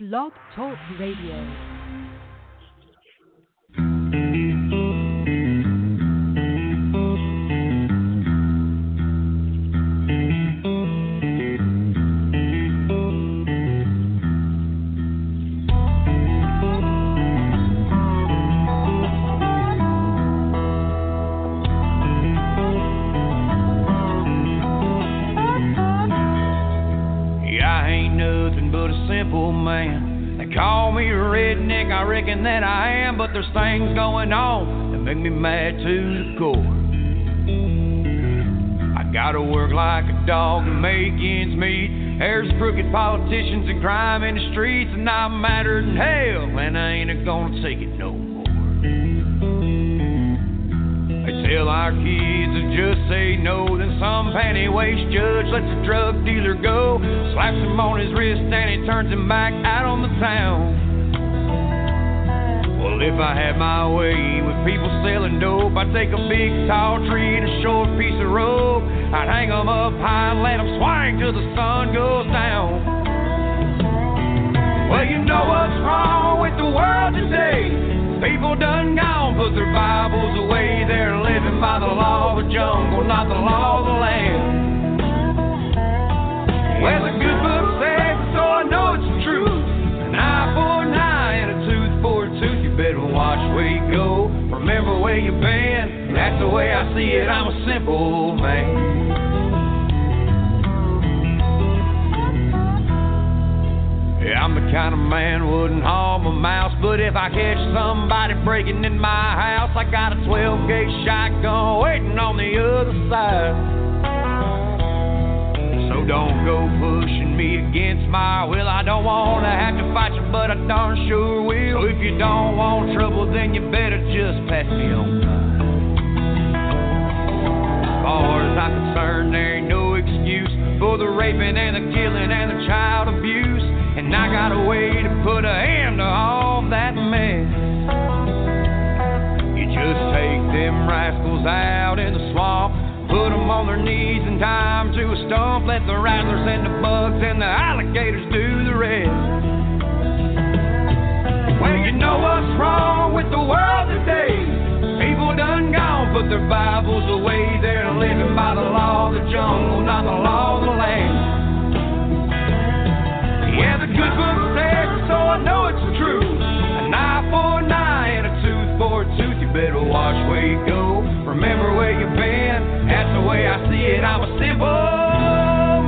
Blog Talk Radio. That I am, but there's things going on that make me mad to the core. I gotta work like a dog to make ends meet. There's crooked politicians and crime in the streets, and I'm madder than hell, and I ain't gonna take it no more. They tell our kids to just say no, then some panty-waist judge lets a drug dealer go, slaps him on his wrist, and he turns him back out on the town. Well, if I had my way with people selling dope, I'd take a big tall tree and a short piece of rope. I'd hang them up high and let them swing till the sun goes down. Well, you know what's wrong with the world today. People done gone, put their Bibles away. They're living by the law of the jungle, not the law of the land. Well, the good book says, so I know it's the truth. An eye for an eye and a tooth for a tooth. You better watch where you go. Remember where you've been. That's the way I see it. I'm a simple man. Yeah, I'm the kind of man wouldn't harm a mouse, but if I catch somebody breaking in my house, I got a 12-gauge shotgun waiting on the other side. So don't go pushing me against my will. I don't want to have to fight you, but I darn sure will. So if you don't want trouble, then you better just pass me on by. As far as I'm concerned, there ain't no excuse for the raping and the killing and the child abuse. And I got a way to put a end to all that mess. You just take them rascals out in the swamp, put them on their knees and tie them to a stump. Let the rattlers and the bugs and the alligators do the rest. Well, you know what's wrong with the world today. People done gone, put their Bibles away. They're living by the law of the jungle, not the law of the land. Yeah, the good book says, so I know it's the truth. An eye for an eye and a tooth for a tooth. You better watch where you go. Remember where you've been. That's the way I see it. I'm a simple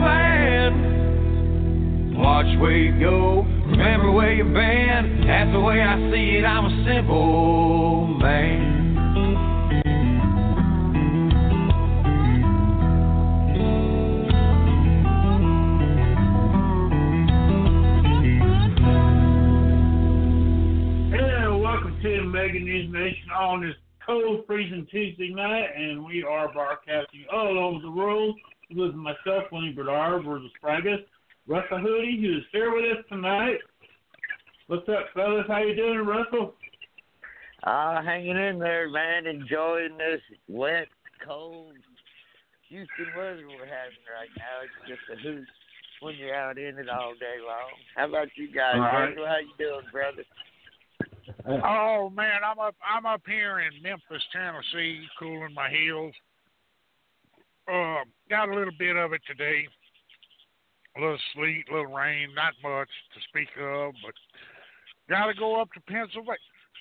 man. Watch where you go. Remember where you've been. That's the way I see it. I'm a simple man. Mega News Nation on this cold, freezing Tuesday night, and we are broadcasting all over the world with myself, William Bernard, Virgil Spragus, Russell Hoodie, who is here with us tonight. What's up, fellas? How you doing, Russell? Hanging in there, man. Enjoying this wet, cold Houston weather we're having right now. It's just a hoot when you're out in it all day long. How about you guys? Right. How you doing, brother? Oh man, I'm up here in Memphis, Tennessee, cooling my heels. Got a little bit of it today. A little sleet, a little rain, not much to speak of, but got to go up to Pennsylvania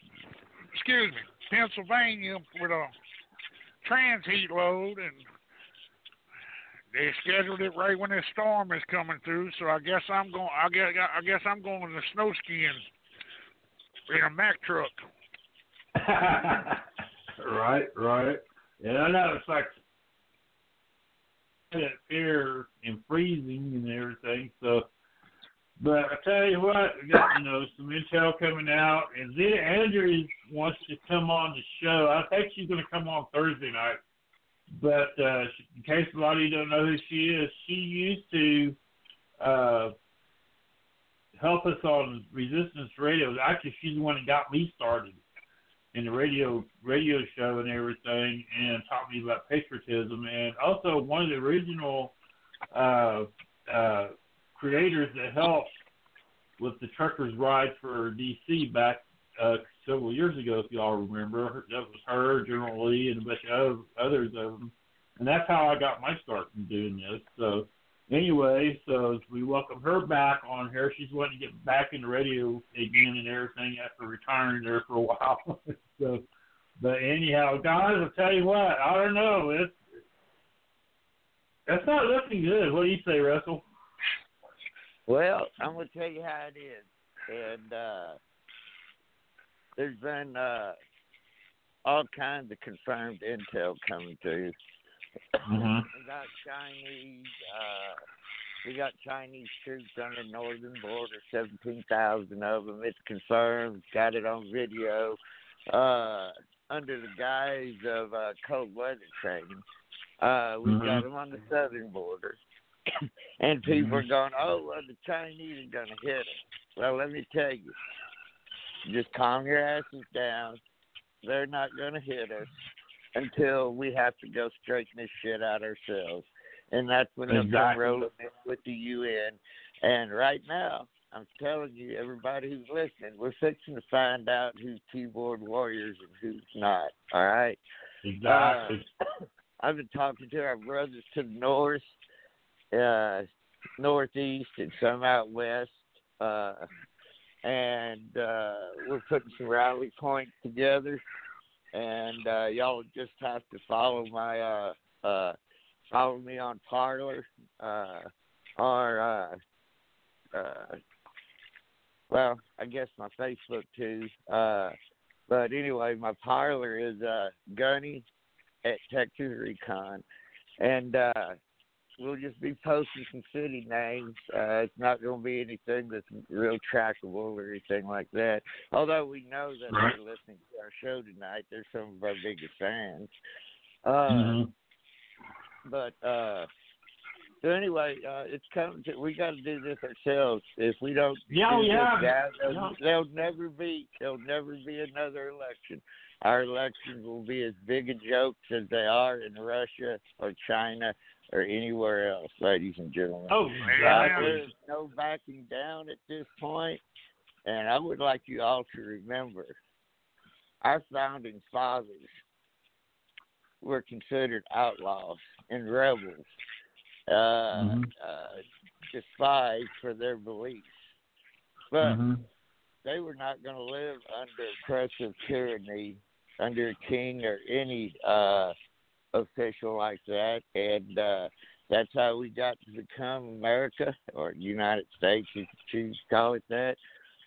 with a transheat load, and they scheduled it right when this storm is coming through. So I guess I'm going. I guess I'm going to snow skiing in a Mack truck. Right. Yeah, I know it's like fear and freezing and everything. So, but I tell you what, we got some intel coming out, and Zeta Andrews wants to come on the show. I think she's going to come on Thursday night. But in case a lot of you don't know who she is, she used to help us on Resistance Radio. Actually, she's the one that got me started in the radio show and everything, and taught me about patriotism, and also one of the original creators that helped with the truckers' ride for D.C. back several years ago, if y'all remember. That was her, General Lee, and a bunch of others of them. And that's how I got my start in doing this. So anyway, so we welcome her back on here. She's wanting to get back into radio again and everything after retiring there for a while. So, but anyhow, guys, I'll tell you what, I don't know. It's not looking good. What do you say, Russell? Well, I'm going to tell you how it is. And there's been all kinds of confirmed intel coming through. Mm-hmm. We got Chinese troops on the northern border, 17,000 of them. It's confirmed. Got it on video. Under the guise of cold weather training. We've got them on the southern border. And people are going, oh, well, the Chinese are going to hit us. Well, let me tell you, just calm your asses down. They're not going to hit us until we have to go straighten this shit out ourselves. And that's when they'll come rolling in with the UN. And right now, I'm telling you, everybody who's listening, we're fixing to find out who's keyboard warriors and who's not. All right? Exactly. I've been talking to our brothers to the north, northeast, and some out west. And we're putting some rally points together. And y'all just have to follow me on Parler, or well, I guess my Facebook too. But anyway, my Parler is Gunny at Texas Recon, and we'll just be posting some city names. It's not going to be anything that's real trackable or anything like that. Although we know that they're listening to our show tonight. They're some of our biggest fans. But so anyway, it's coming. We got to do this ourselves. If we don't, there'll never be another election. Our elections will be as big a joke as they are in Russia or China or anywhere else, ladies and gentlemen. Oh, there's no backing down at this point, and I would like you all to remember our founding fathers were considered outlaws and rebels, despised for their beliefs. But they were not going to live under oppressive tyranny, under a king or any official like that. And that's how we got to become America, or United States, if you choose to call it that.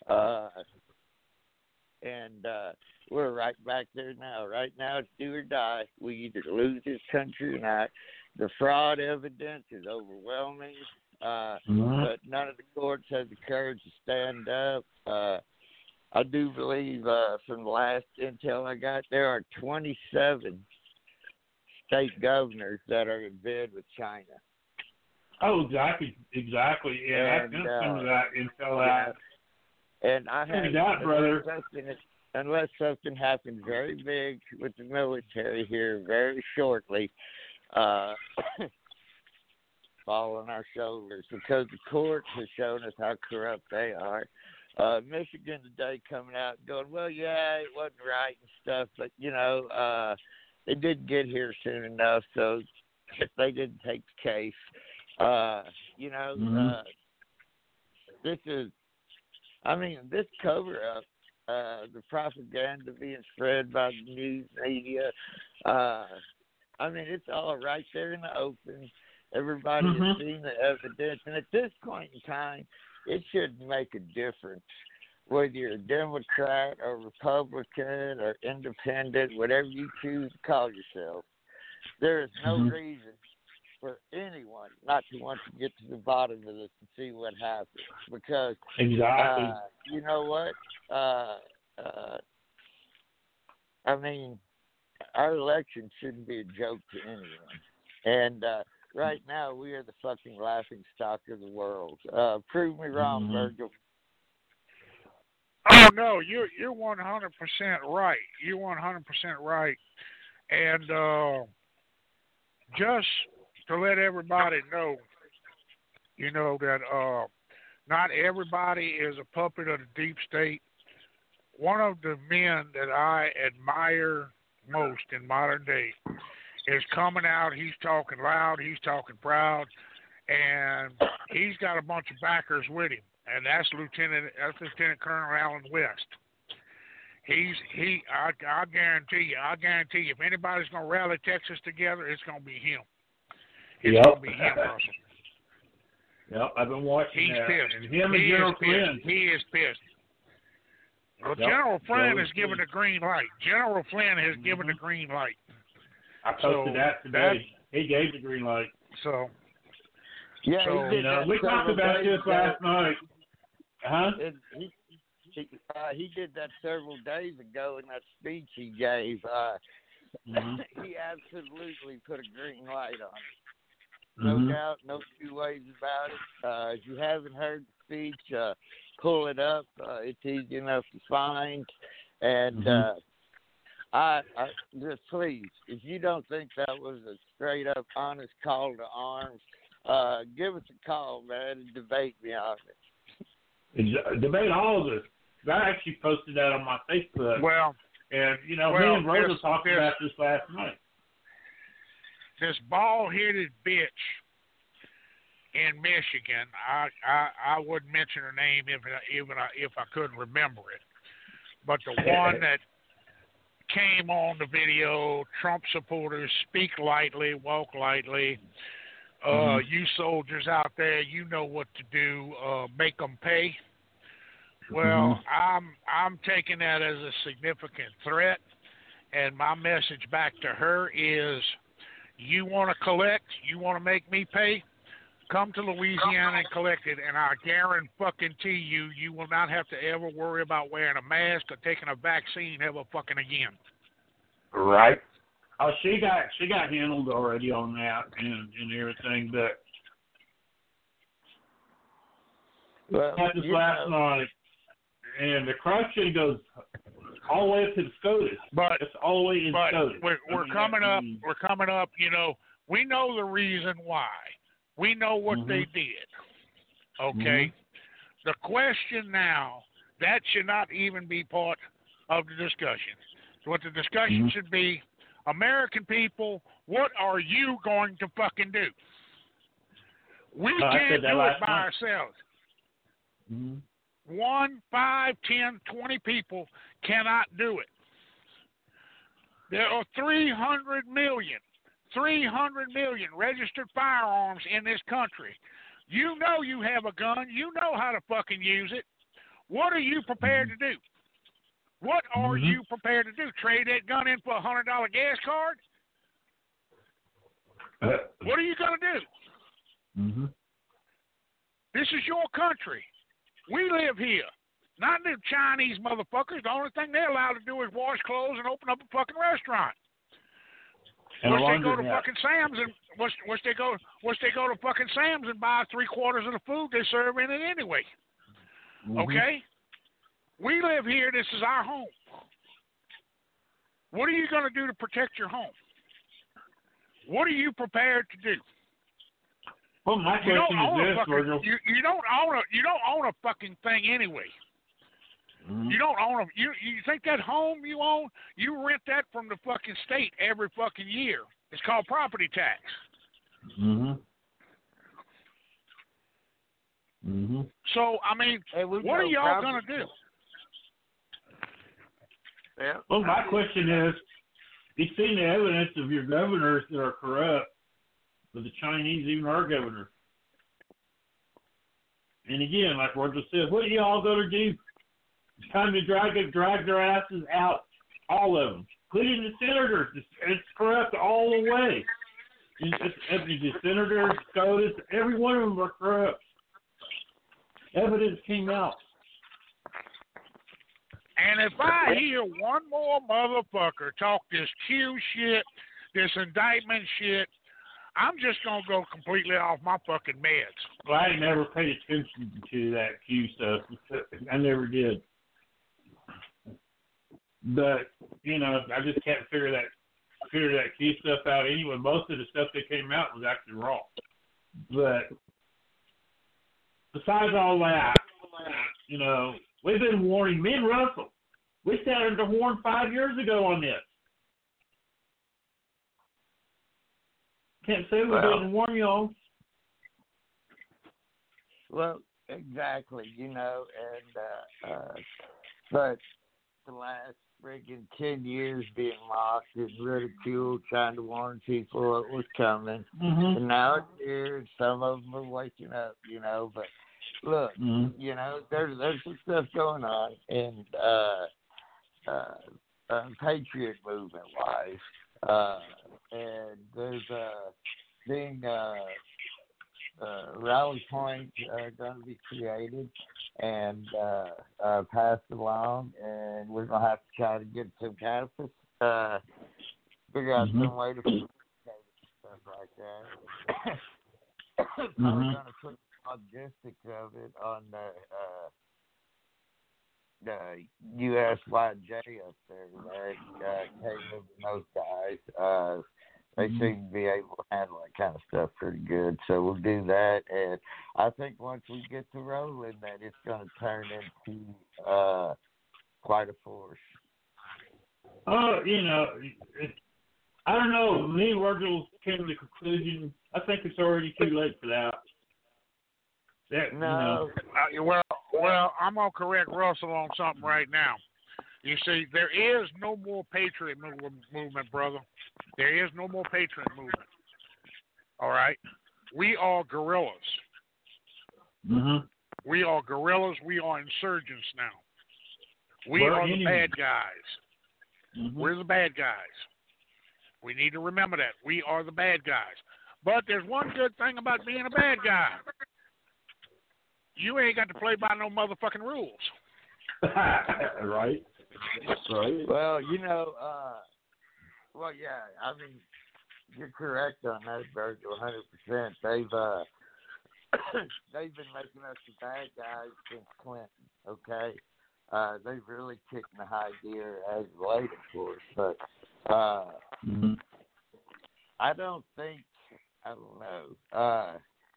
And we're right back there now. Right now, it's do or die. We either lose this country or not. The fraud evidence is overwhelming, but none of the courts have the courage to stand up. I do believe, from the last intel I got, there are 27 state governors that are in bed with China. Oh, exactly. Yeah, I've got some of that intel out. And I have, brother. Unless something happens very big with the military here very shortly, falling our shoulders, because the court has shown us how corrupt they are. Michigan today coming out and going, well, yeah, it wasn't right and stuff, but, it didn't get here soon enough, so they didn't take the case. This cover-up, the propaganda being spread by the news media, it's all right there in the open. Everybody has seen the evidence, and at this point in time, it shouldn't make a difference whether you're a Democrat or Republican or independent, whatever you choose to call yourself. There is no reason for anyone not to want to get to the bottom of this and see what happens. Because, you know what? Our election shouldn't be a joke to anyone. And right now, we are the fucking laughing stock of the world. Prove me wrong, Virgil. Oh, no, you're 100% right. You're 100% right. And just to let everybody know, that not everybody is a puppet of the deep state. One of the men that I admire most in modern day is coming out. He's talking loud. He's talking proud. And he's got a bunch of backers with him. And that's Lieutenant Colonel Alan West. I guarantee you, if anybody's going to rally Texas together, it's going to be him. It's going to be him, Russell. Yep, I've been watching He's that. pissed. And him and General Flynn. He is pissed. Well, General Flynn has given the green light. General Flynn has given the green light. I posted that today. He gave the green light. So, yeah, so, he did we talked about this last night. Huh? He did that several days ago in that speech he gave. He absolutely put a green light on it. No doubt, no two ways about it. If you haven't heard the speech, pull it up. It's easy enough to find. And I just please, if you don't think that was a straight up honest call to arms, give us a call, man, and debate me on it. Debate all of this. I actually posted that on my Facebook. Well, and me and Rosa talked about this last night. This bald-headed bitch in Michigan, I wouldn't mention her name if I couldn't remember it, but the one that came on the video, Trump supporters, speak lightly, walk lightly. You soldiers out there, you know what to do. Make them pay. Well, I'm taking that as a significant threat, and my message back to her is, you want to collect, you want to make me pay, come to Louisiana and collect it, and I guarantee you, you will not have to ever worry about wearing a mask or taking a vaccine ever fucking again. Right. Oh, she got handled already on that and everything, but this last night, and the corruption goes all the way up to the SCOTUS. But it's all the way in SCOTUS. We're coming up. We're coming up. We know the reason why. We know what they did. Okay. The question now, that should not even be part of the discussion. What the discussion should be, American people, what are you going to fucking do? We can't do it by ourselves. 1, 5, 10, 20 people cannot do it. There are 300 million registered firearms in this country. You know you have a gun. You know how to fucking use it. What are you prepared to do? What are you prepared to do? Trade that gun in for a $100 gas card? What are you going to do? This is your country. We live here. Not the Chinese motherfuckers. The only thing they're allowed to do is wash clothes and open up a fucking restaurant. Once they go to fucking Sam's and once they go to fucking Sam's and buy 3/4 of the food they serve in it anyway. Okay? We live here. This is our home. What are you going to do to protect your home? What are you prepared to do? Well, my question is this, Virgil. You don't own a fucking thing anyway. You don't own them. You think that home you own, you rent that from the fucking state every fucking year. It's called property tax. So, I mean, what are y'all going to do? Yeah. Well, my question is, you've seen the evidence of your governors that are corrupt, with the Chinese, even our governor. And again, like Roger said, what are y'all going to do? It's time to drag their asses out, all of them, including the senators. It's corrupt all the way. The senators, SCOTUS, every one of them are corrupt. Evidence came out. And if I hear one more motherfucker talk this Q shit, this indictment shit, I'm just going to go completely off my fucking meds. Well, I never paid attention to that Q stuff. I never did. But, I just can't figure that Q stuff out anyway. Most of the stuff that came out was actually wrong. But besides all that, we've been warning. Me and Russell, we sounded the horn 5 years ago on this. Can't say we didn't warn y'all. Well, exactly, but the last freaking 10 years being mocked and ridiculed, trying to warn people it was coming. Mm-hmm. And now it's here, and some of them are waking up, but look, there's some stuff going on in Patriot movement wise. And there's being rally point going to be created and passed along, and we're going to have to try to get some kind of figure out some way to stuff like that. Probably going to put logistics of it on the USYJ up there, Caleb and those guys. They seem to be able to handle that kind of stuff pretty good. So we'll do that. And I think once we get to rolling, that it's going to turn into quite a force. Oh, I don't know. Me and Virgil came to the conclusion, I think it's already too late for that. No. Well, I'm going to correct Russell on something right now. You see, there is no more Patriot movement, brother. There is no more Patriot movement. All right? We are guerrillas. Mm-hmm. We are guerrillas. We are insurgents now. We are the bad guys. Mm-hmm. We're the bad guys. We need to remember that. We are the bad guys. But there's one good thing about being a bad guy. You ain't got to play by no motherfucking rules. Right. Well, yeah, I mean, you're correct on that, Virgil, 100%. They've been making us the bad guys since Clinton, okay? They've really kicked in the high gear as of late, of course, but I don't know.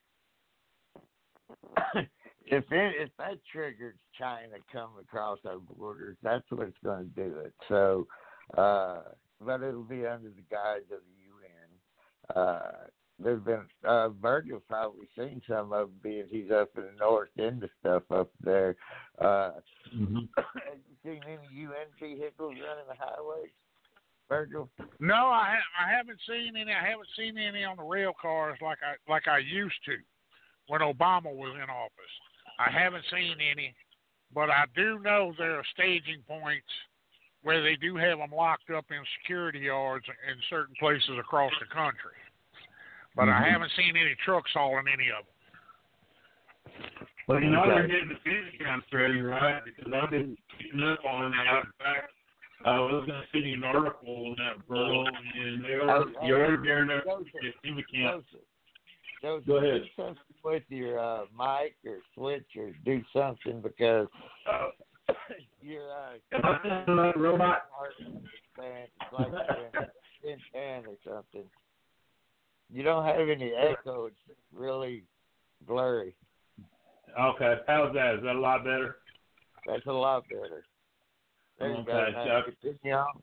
If that triggers China coming across our borders, that's what's going to do it. So, but it'll be under the guise of the UN. There's been Virgil's probably seen some of them, being he's up in the north into stuff up there. Have you seen any UN vehicles running the highways, Virgil? No, I haven't seen any. I haven't seen any on the rail cars like I used to when Obama was in office. I haven't seen any, but I do know there are staging points where they do have them locked up in security yards in certain places across the country. But I haven't seen any trucks hauling any of them. Well, they're getting the finish camps ready, right? Because I've been keeping up on that. In fact, I was going to send you an article on that, bro, and you're gearing up for the FEMA camp. Go ahead. Do something with your mic or switch or do something because you're robot. It's like in pan or something. You don't have any echo. It's really blurry. Okay. How's that? Is that a lot better? That's a lot better. There you go. Continue on.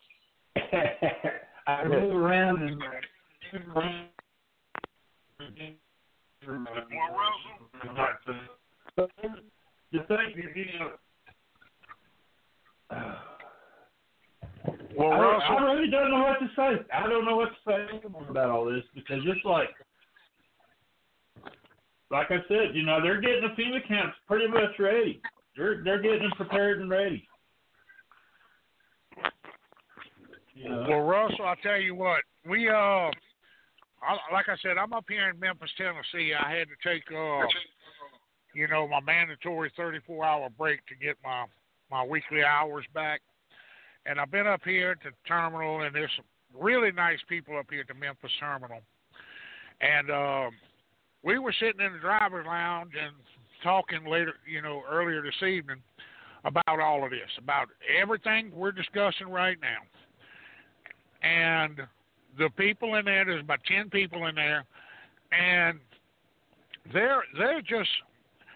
I move around and the thing I really don't know what to say. I don't know what to say about all this because it's like I said, they're getting the FEMA camps pretty much ready. They're getting them prepared and ready. Well, Russell, I'll tell you what, we like I said, I'm up here in Memphis, Tennessee. I had to take my mandatory 34-hour break to get my weekly hours back. And I've been up here to the terminal, and there's some really nice people up here at the Memphis terminal. And we were sitting in the driver's lounge and talking earlier this evening about all of this, about everything we're discussing right now. And the people in there's about 10 people in there, and they're just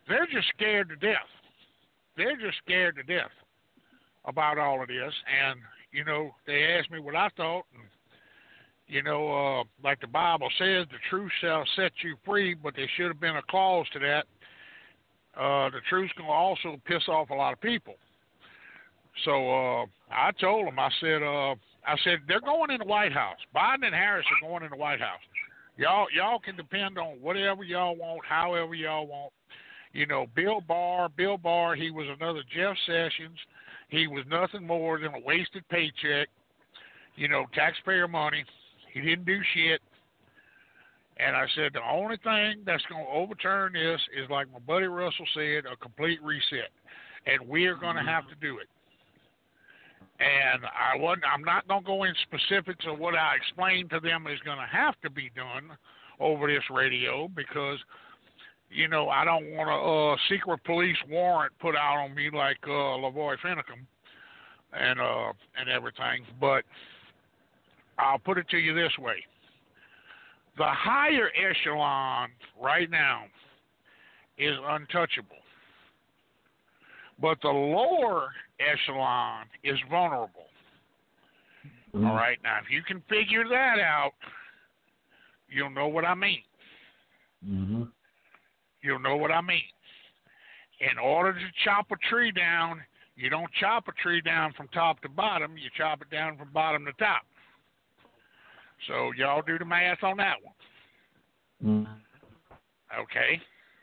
they're just scared to death. They're just scared to death about all of this. And, you know, they asked me what I thought. And, you know, like the Bible says, the truth shall set you free, but there should have been a clause to that. The truth's going to also piss off a lot of people. So I told them, I said, they're going in the White House. Biden and Harris are going in the White House. Y'all can depend on whatever y'all want, however y'all want. You know, Bill Barr, he was another Jeff Sessions. He was nothing more than a wasted paycheck, you know, taxpayer money. He didn't do shit. And I said, the only thing that's going to overturn this is, like my buddy Russell said, a complete reset. And we are going to have to do it. And I'm not going to go in specifics of what I explained to them is going to have to be done over this radio because, you know, I don't want a secret police warrant put out on me like Lavoy Finicum and everything. But I'll put it to you this way. The higher echelon right now is untouchable. But the lower echelon is vulnerable. Mm-hmm. All right? Now, if you can figure that out, you'll know what I mean. Mm-hmm. You'll know what I mean. In order to chop a tree down, you don't chop a tree down from top to bottom. You chop it down from bottom to top. So y'all do the math on that one. Mm-hmm. Okay?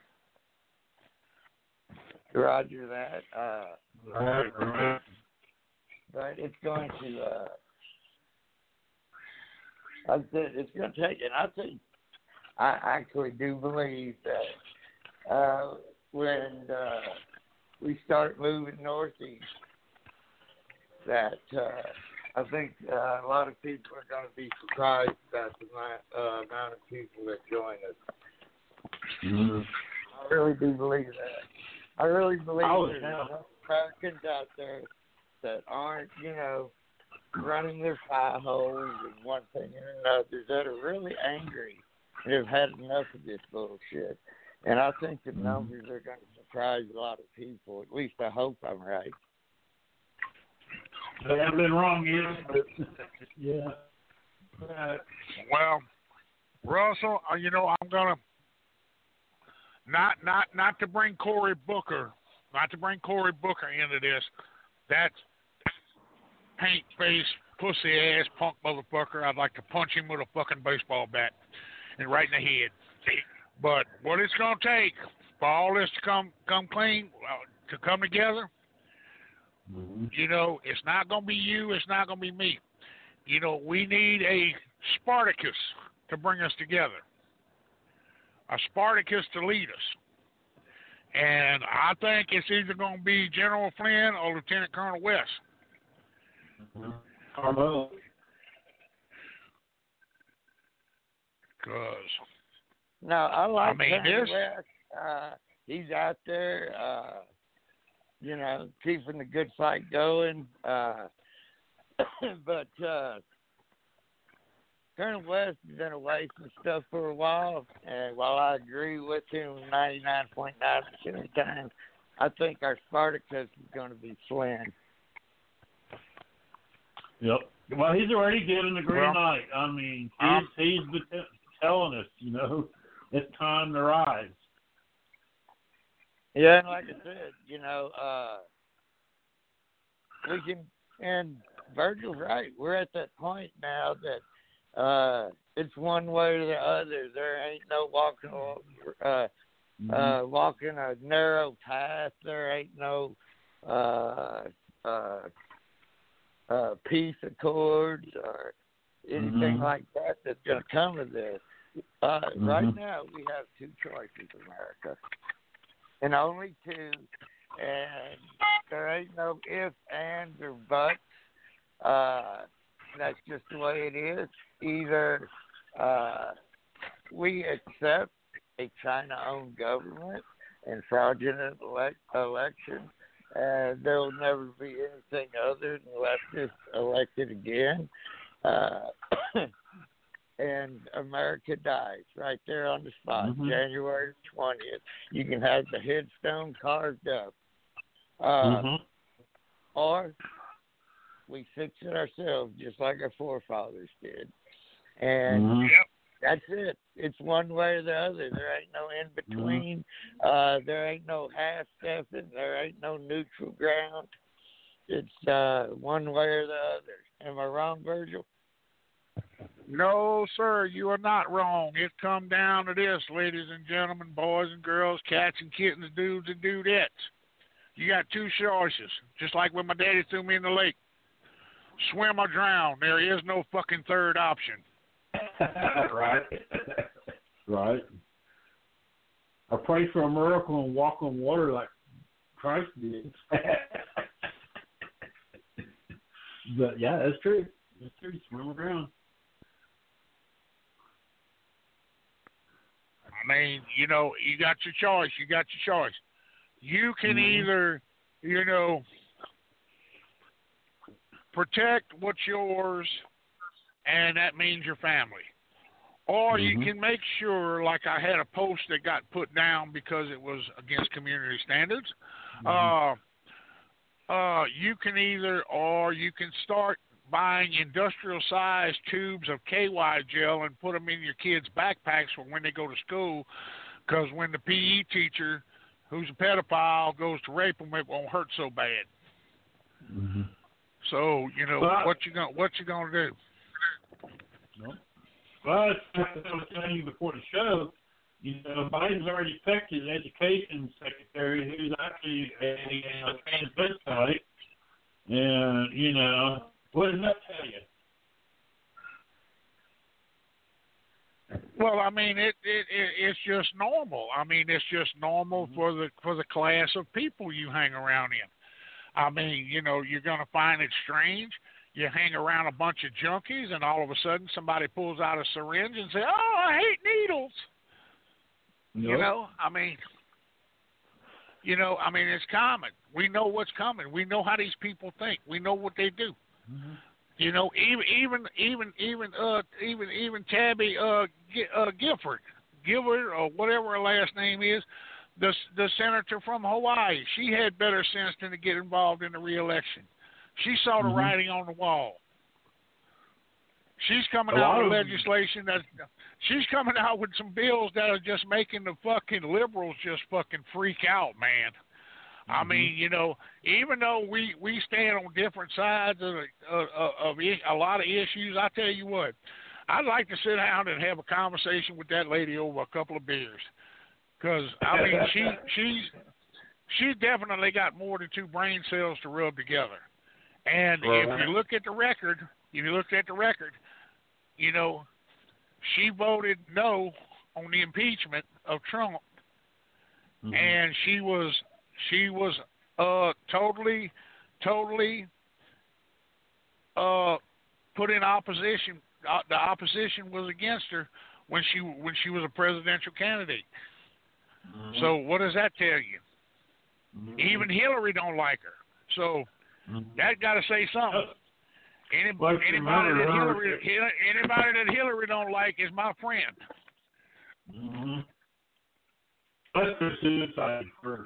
Roger that. Right. But it's going to, I said it's going to take, and I think, I actually do believe that when we start moving northeast, that I think a lot of people are going to be surprised at the amount of people that join us. Mm-hmm. I really do believe that. I really believe there's enough Americans out there that aren't, you know, running their fire holes and one thing and another, that are really angry and have had enough of this bullshit. And I think the numbers are going to surprise a lot of people. At least I hope I'm right. They haven't been wrong yet, but yeah. Well, Russell, you know, I'm gonna not to bring Cory Booker into this. That's paint face, pussy ass punk motherfucker. I'd like to punch him with a fucking baseball bat and right in the head. But what it's gonna take for all this to come clean, to come together. Mm-hmm. You know, it's not going to be you. It's not going to be me. You know, we need a Spartacus to bring us together. A Spartacus to lead us. And I think it's either going to be General Flynn or Lieutenant Colonel West. Mm-hmm. Carmel. Because, no, I like Colonel West. He's out there. You know, keeping the good fight going. But Colonel West has been away from stuff for a while, and while I agree with him 99.9% of the time, I think our Spartacus is going to be Flynn. Yep. Well, he's already given the green light. I mean, he's been telling us, you know, it's time to rise. Yeah, and like I said, you know, we can, and Virgil's right. We're at that point now that it's one way or the other. There ain't no walking a narrow path. There ain't no peace accords or anything like that that's going to come of this. Right now, we have two choices, America. And only two, and there ain't no ifs, ands, or buts. That's just the way it is. Either we accept a China-owned government and fraudulent election, and there will never be anything other than leftists elected again. and America dies right there on the spot, Mhm. January 20th. You can have the headstone carved up. Mhm. Or we fix it ourselves, just like our forefathers did. And Mhm. that's it. It's one way or the other. There ain't no in between. There ain't no half stepping. There ain't no neutral ground. It's one way or the other. Am I wrong, Virgil? No, sir, you are not wrong. It come down to this, ladies and gentlemen, boys and girls, cats and kittens, dudes and dudettes. You got two choices, just like when my daddy threw me in the lake. Swim or drown. There is no fucking third option. Right. Right. I pray for a miracle and walk on water like Christ did. But yeah, that's true. That's true. Swim around. I mean, you know, you got your choice. You got your choice. You can either, you know, protect what's yours, and that means your family. Or you can make sure, like I had a post that got put down because it was against community standards. You can either, or you can start buying industrial-sized tubes of KY gel and put them in your kids' backpacks for when they go to school, because when the PE teacher, who's a pedophile, goes to rape them, it won't hurt so bad. So, you know, what you gonna do? No. Well, as I was telling you before the show, you know, Biden's already picked his education secretary, who's actually a transvestite. And, you know, what does that tell you? Well, I mean, it's just normal. I mean, it's just normal for the class of people you hang around in. I mean, you know, you're gonna find it strange. You hang around a bunch of junkies, and all of a sudden somebody pulls out a syringe and say, "Oh, I hate needles." Nope. You know, I mean, it's common. We know what's coming. We know how these people think. We know what they do. You know, even Tabby Gifford, or whatever her last name is, the senator from Hawaii. She had better sense than to get involved in the re-election. She saw the writing on the wall. She's coming out with legislation she's coming out with some bills that are just making the fucking liberals just fucking freak out, man. I mean, you know, even though we stand on different sides of a lot of issues, I tell you what, I'd like to sit down and have a conversation with that lady over a couple of beers, because I mean, she's definitely got more than two brain cells to rub together. And if you look at the record, you know, she voted no on the impeachment of Trump, and she was totally put in opposition. The opposition was against her when she was a presidential candidate. So what does that tell you? Even Hillary don't like her. So that got to say something. Anybody that Hillary don't like is my friend. Let's do suicide first.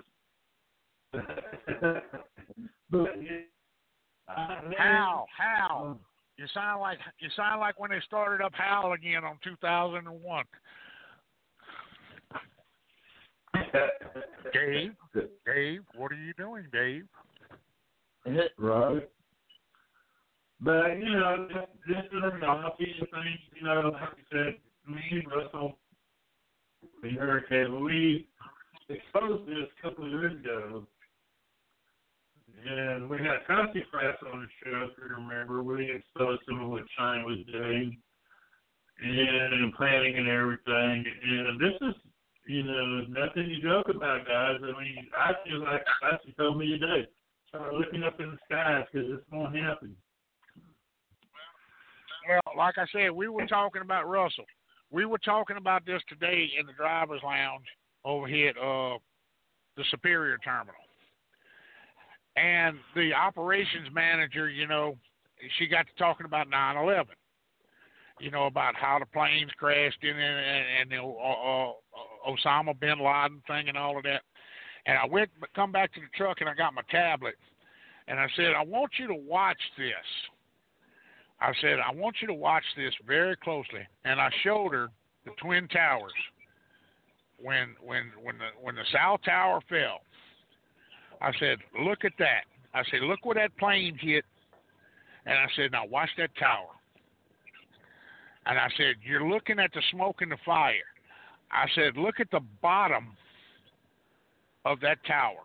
But How? You sound like when they started up Howl again on 2001. Dave, what are you doing, Dave? Right. But, you know, this is a reality of things, you know, like I said, me and Russell, the Hurricane, we exposed this a couple of years ago. And we had Fancy Press on the show, if you remember. We exposed some of what China was doing and planning and everything. And this is, you know, nothing to joke about, guys. I mean, I feel like Fancy told me today, start looking up in the skies because it's going to happen. Well, like I said, we were talking about Russell. We were talking about this today in the driver's lounge over here at the Superior Terminal. And the operations manager, you know, she got to talking about 9/11. about how the planes crashed in and the Osama bin Laden thing and all of that. And I come back to the truck and I got my tablet. And I said, I want you to watch this. I said, I want you to watch this very closely. And I showed her the Twin Towers. When the South Tower fell, I said, look at that. I said, look where that plane hit. And I said, now watch that tower. And I said, you're looking at the smoke and the fire. I said, look at the bottom of that tower.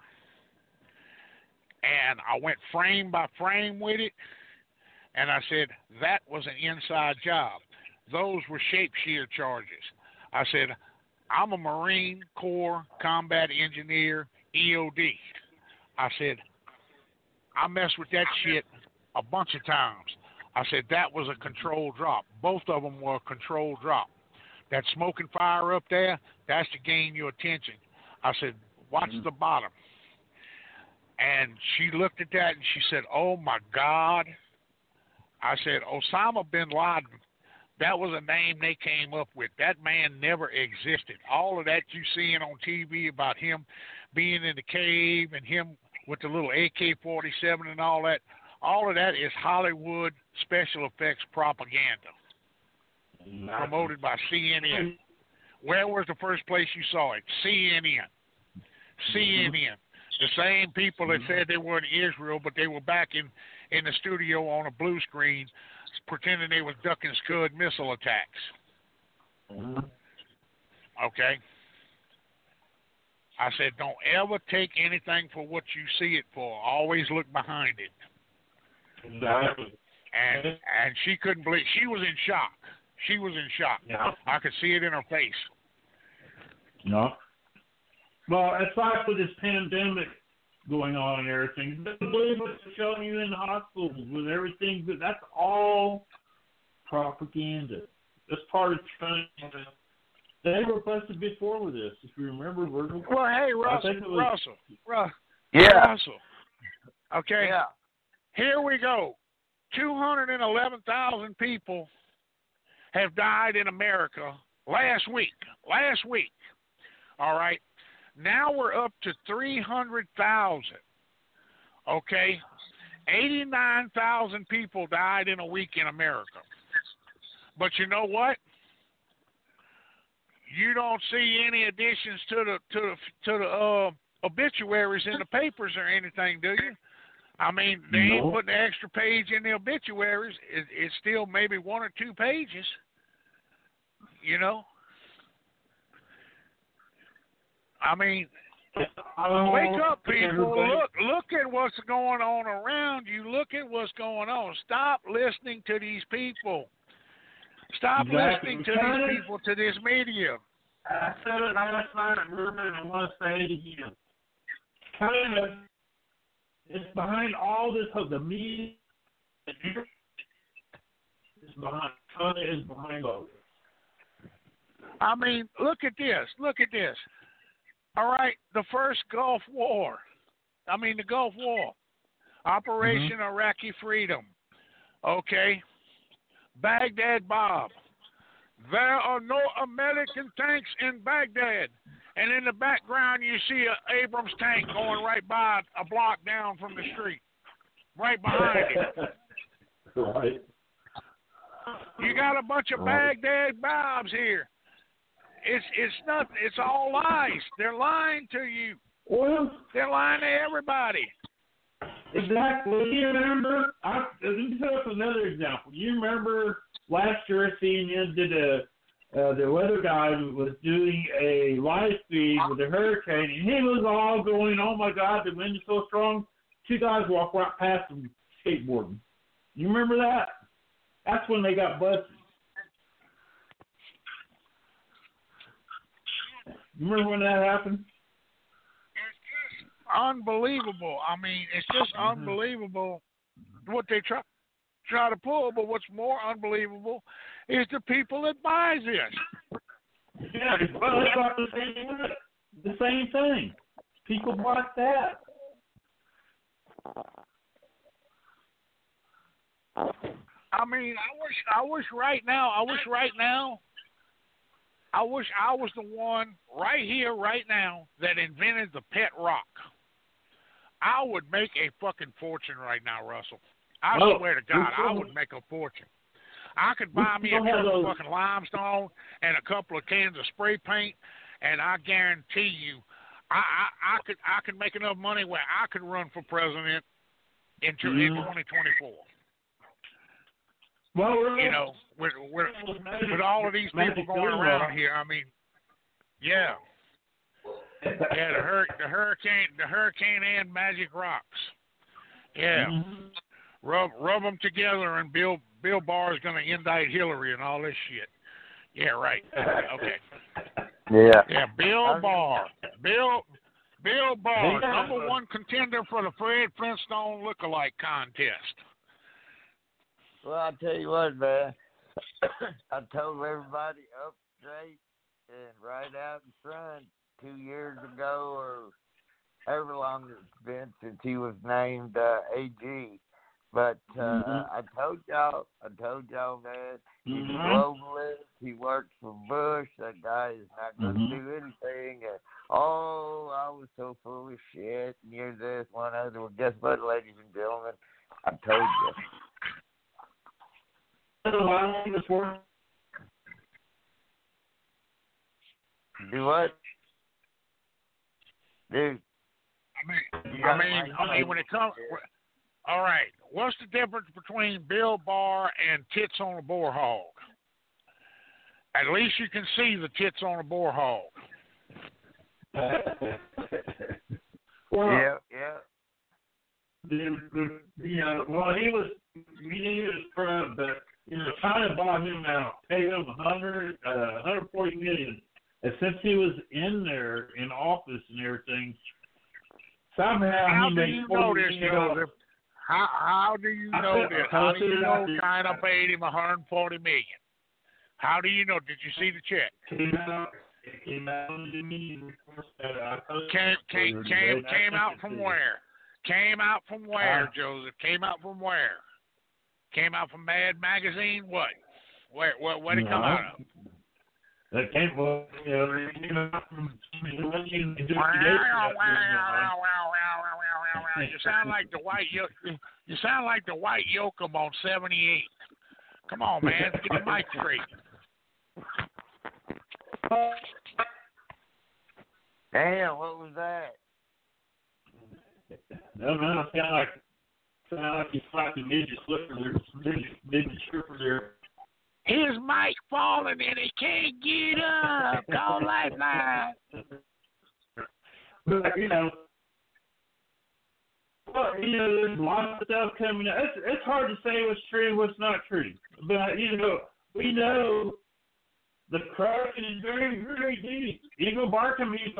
And I went frame by frame with it. And I said, that was an inside job. Those were shape shear charges. I said, I'm a Marine Corps combat engineer, EOD. I said, I messed with that shit a bunch of times. I said, that was a controlled drop. Both of them were a controlled drop. That smoke and fire up there, that's to gain your attention. I said, watch the bottom. And she looked at that and she said, oh, my God. I said, Osama bin Laden, that was a name they came up with. That man never existed. All of that you seeing on TV about him being in the cave and him with the little AK-47 and all of that is Hollywood special effects propaganda promoted by CNN. Where was the first place you saw it? CNN. CNN. The same people that said they were in Israel, but they were back in the studio on a blue screen pretending they was ducking Scud missile attacks. Okay? I said, don't ever take anything for what you see it for. Always look behind it. Exactly. And she couldn't believe. She was in shock. She was in shock. Yeah. I could see it in her face. No. Well, aside from this pandemic going on and everything, I believe what they're showing you in the hospitals with everything, but that's all propaganda. That's part of China. They were busted before with this, if you remember, Virgil. Well, hey, Russell. Okay. Yeah. Here we go. 211,000 people have died in America last week. All right. Now we're up to 300,000. Okay. 89,000 people died in a week in America. But you know what? You don't see any additions to the obituaries in the papers or anything, do you? I mean, they ain't putting an extra page in the obituaries. It's still maybe 1 or 2 pages. You know? I mean, wake up, people. Look at what's going on around you. Look at what's going on. Stop listening to these people. Stop listening to these people, to this media. I said it last night, and I want to say it again. China is behind all this. The media is behind. China is behind all this. I mean, look at this. Look at this. All right, the first Gulf War. The Gulf War. Operation Iraqi Freedom. Okay. Baghdad Bob. There are no American tanks in Baghdad. And in the background, you see an Abrams tank going right by a block down from the street. Right behind it. Right. You got a bunch of Baghdad Bobs here. It's nothing. It's all lies. They're lying to you. Well, they're lying to everybody. Exactly. You remember? Let me put up another example. You remember last year CNN did the weather guy was doing a live feed with a hurricane, and he was all going, "Oh my God, the wind is so strong." 2 guys walked right past him skateboarding. You remember that? That's when they got busted. You remember when that happened? It's just unbelievable. It's just unbelievable what they try to pull. But what's more unbelievable is the people that buys this. Yeah, well, they got the same thing. People bought that. I mean, I wish right now. I wish I was the one right here, right now, that invented the pet rock. I would make a fucking fortune right now, Russell. I swear to God, I would make a fortune. I could buy me a truck of fucking limestone and a couple of cans of spray paint, and I guarantee you, I could make enough money where I could run for president in 2024. Well, you know, with all of these people going around here, I mean, yeah, the hurricane and magic rocks, yeah, rub them together, and Bill Barr is going to indict Hillary and all this shit. Yeah, right. Okay. Yeah, Bill Barr, number one contender for the Fred Flintstone lookalike contest. Well, I tell you what, man. I told everybody up straight and right out in front 2 years ago, or however long it's been since he was named AG. But I told y'all, man, he's a globalist. He works for Bush. That guy is not going to do anything. And, I was so full of shit. And you're this, one other. Well, guess what, ladies and gentlemen? I told you. Do what? Dude. I mean, when it comes, all right. What's the difference between Bill Barr and tits on a boar hog? At least you can see the tits on a boar hog. Yeah. Well, he was from, but China bought him out, paid him $140 million, and since he was in there in office and everything, somehow How he do made you know this, Joseph? How do you know this? How do you know China paid him $140 million? How do you know? Did you see the check? Came out from where? Came out from where, Joseph? Came out from where? Came out from Mad Magazine? What? Where'd it come out of? That came from, You sound like the white You sound like the white Yoakum on 78. Come on, man, get the mic straight. Damn, what was that? No, man, I sound like you slapped a midget stripper there. His mic falling and he can't get up. Call Lifeline. But, there's a lot of stuff coming out. It's hard to say what's true and what's not true. But, we know the corruption is very, very deep. Eagle Barr can mean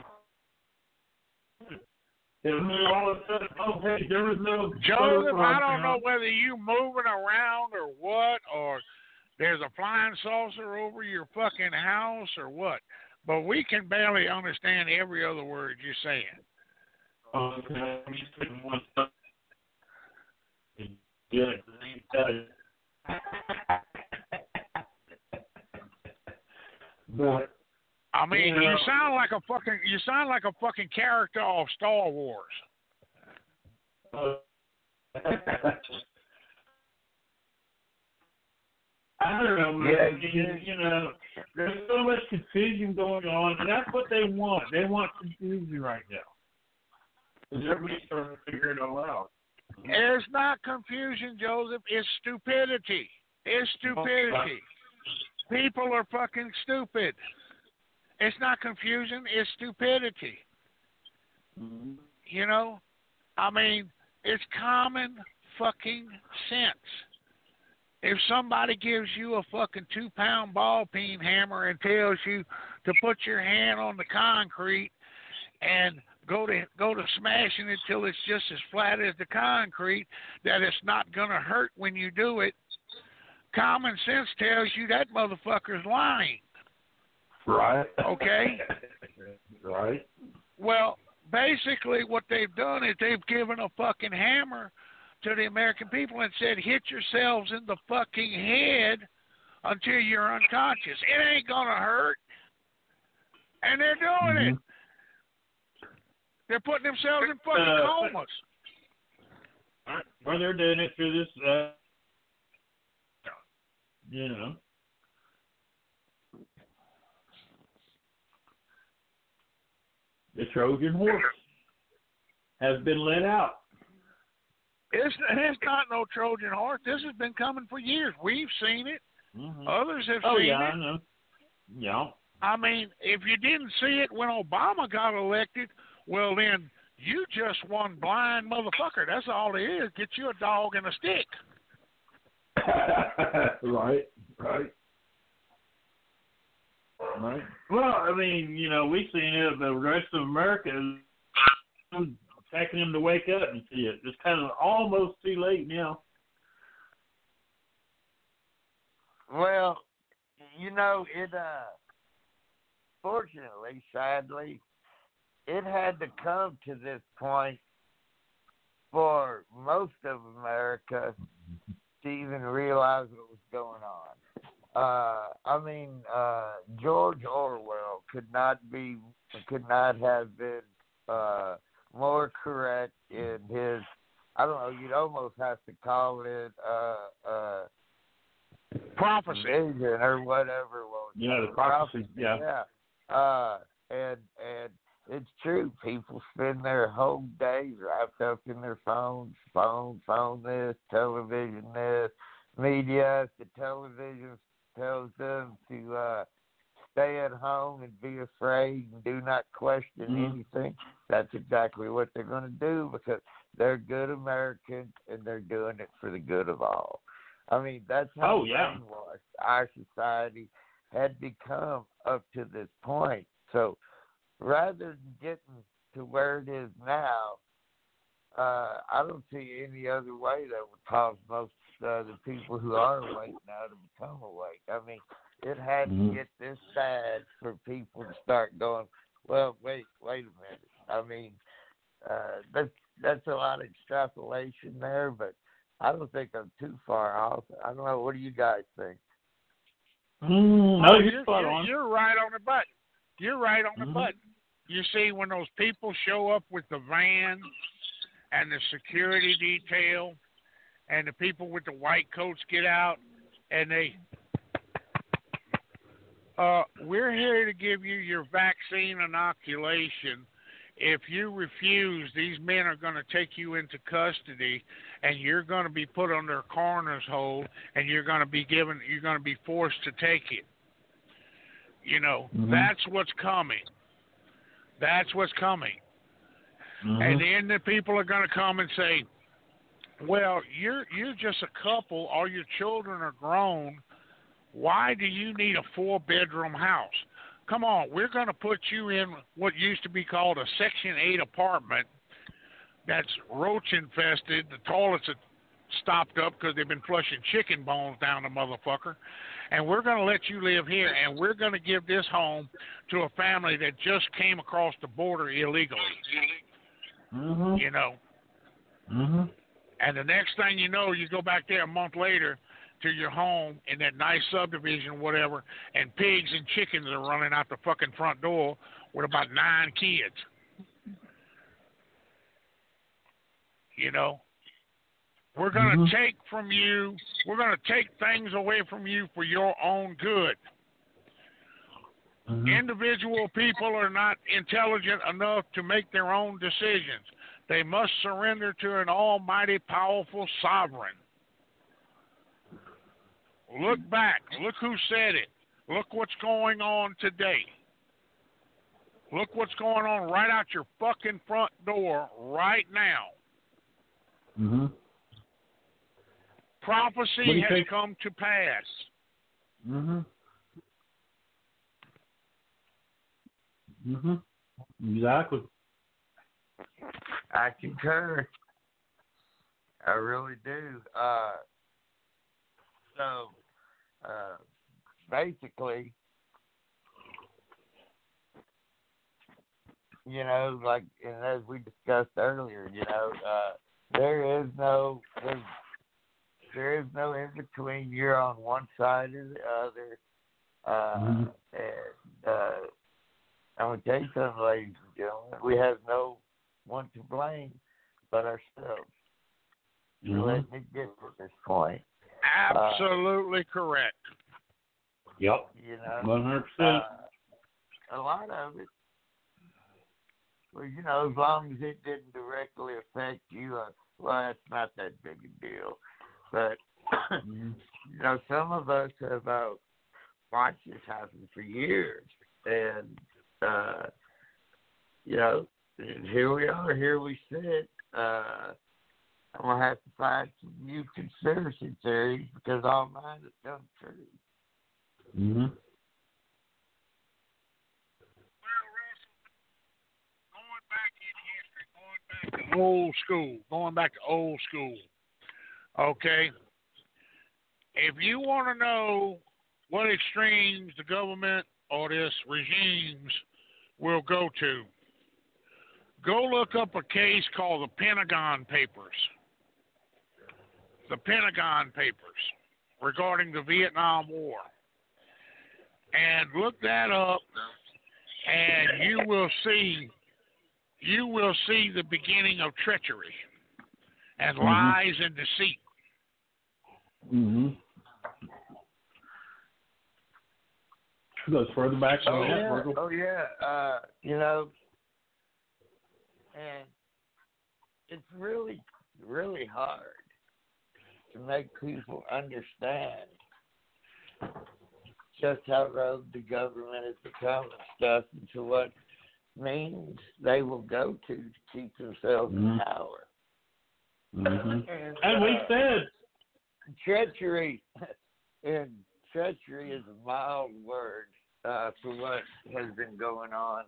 all of a sudden, hey, there was no... Joseph, I don't know whether you moving around or what, or there's a flying saucer over your fucking house or what, but we can barely understand every other word you're saying. Okay, I'm just putting one stuff. Good. But I mean, you sound like a fucking character of Star Wars. I don't know, man. There's so much confusion going on, and that's what they want. They want confusion right now. Because everybody's starting to figure it all out. It's not confusion, Joseph. It's stupidity. It's stupidity. People are fucking stupid. It's not confusion. It's stupidity. Mm-hmm. I mean, it's common fucking sense. If somebody gives you a fucking 2-pound ball peen hammer and tells you to put your hand on the concrete and go to smashing it till it's just as flat as the concrete, that it's not going to hurt when you do it, common sense tells you that motherfucker's lying. Right. Okay? Right. Well, basically what they've done is they've given a fucking hammer to the American people and said, hit yourselves in the fucking head until you're unconscious. It ain't going to hurt. And they're doing it. They're putting themselves in fucking comas. Well, they're doing it through this, the Trojan horse has been let out. It's not no Trojan horse. This has been coming for years. We've seen it. Others have seen it. I know. Yeah. I mean, if you didn't see it when Obama got elected, well, then you just one blind motherfucker. That's all it is. Get you a dog and a stick. Right. Well, I mean, we've seen it, but the rest of America is taking them to wake up and see it. It's kind of almost too late now. Well, it, fortunately, sadly, it had to come to this point for most of America to even realize what was going on. George Orwell could not have been more correct in his, I don't know, you'd almost have to call it prophecy vision or whatever. The prophecy. Yeah. And it's true. People spend their whole days wrapped up in their phone this, television this, media. The television tells them to stay at home and be afraid and do not question anything. That's exactly what they're going to do because they're good Americans and they're doing it for the good of all. I mean, that's how brainwashed our society had become up to this point. So rather than getting to where it is now, I don't see any other way that would cause most the people who are awake now to become awake. I mean, it had to get this bad for people to start going, well, wait a minute. I mean, that's a lot of extrapolation there, but I don't think I'm too far off. I don't know. What do you guys think? No, you're spot on. You're right on the button. You're right on the button. You see, when those people show up with the van and the security detail and the people with the white coats get out and they, we're here to give you your vaccine inoculation. If you refuse, these men are going to take you into custody, and you're going to be put under a coroner's hold, and you're going to be forced to take it. That's what's coming. That's what's coming. And then the people are going to come and say, well, you're just a couple. All your children are grown. Why do you need a 4-bedroom house? Come on, we're going to put you in what used to be called a Section 8 apartment that's roach infested. The toilets are stopped up because they've been flushing chicken bones down the motherfucker. And we're going to let you live here, and we're going to give this home to a family that just came across the border illegally. And the next thing you know, you go back there a month later to your home in that nice subdivision, whatever, and pigs and chickens are running out the fucking front door with about 9 kids. We're going to take from you, we're going to take things away from you for your own good. Individual people are not intelligent enough to make their own decisions. They must surrender to an almighty, powerful sovereign. Look back. Look who said it. Look what's going on today. Look what's going on right out your fucking front door right now. Prophecy has come to pass. Exactly. I concur. I really do. So, basically, like, and as we discussed earlier, there is no no in between. You're on one side or the other. And I'm going to tell you something, ladies and gentlemen. We have no one to blame but ourselves. We're letting it get to this point. Absolutely correct. Yep. 100%. A lot of it. Well, as long as it didn't directly affect you, well, that's not that big a deal. But, some of us have watched this happen for years. And, here we are, here we sit. I'm going to have to find some new conspiracy theories because all mine have come true. Mm-hmm. Going back to old school. Okay. If you want to know what extremes the government or this regimes will go to, go look up a case called the Pentagon Papers. The Pentagon Papers regarding the Vietnam War. And look that up, and you will see the beginning of treachery and lies and deceit. Mm-hmm. It goes further back than that, Virgil. Oh, yeah. And it's really, really hard to make people understand just how rogue the government has become and stuff, and to what means they will go to keep themselves in power. Mm-hmm. And we said treachery, and treachery is a mild word for what has been going on.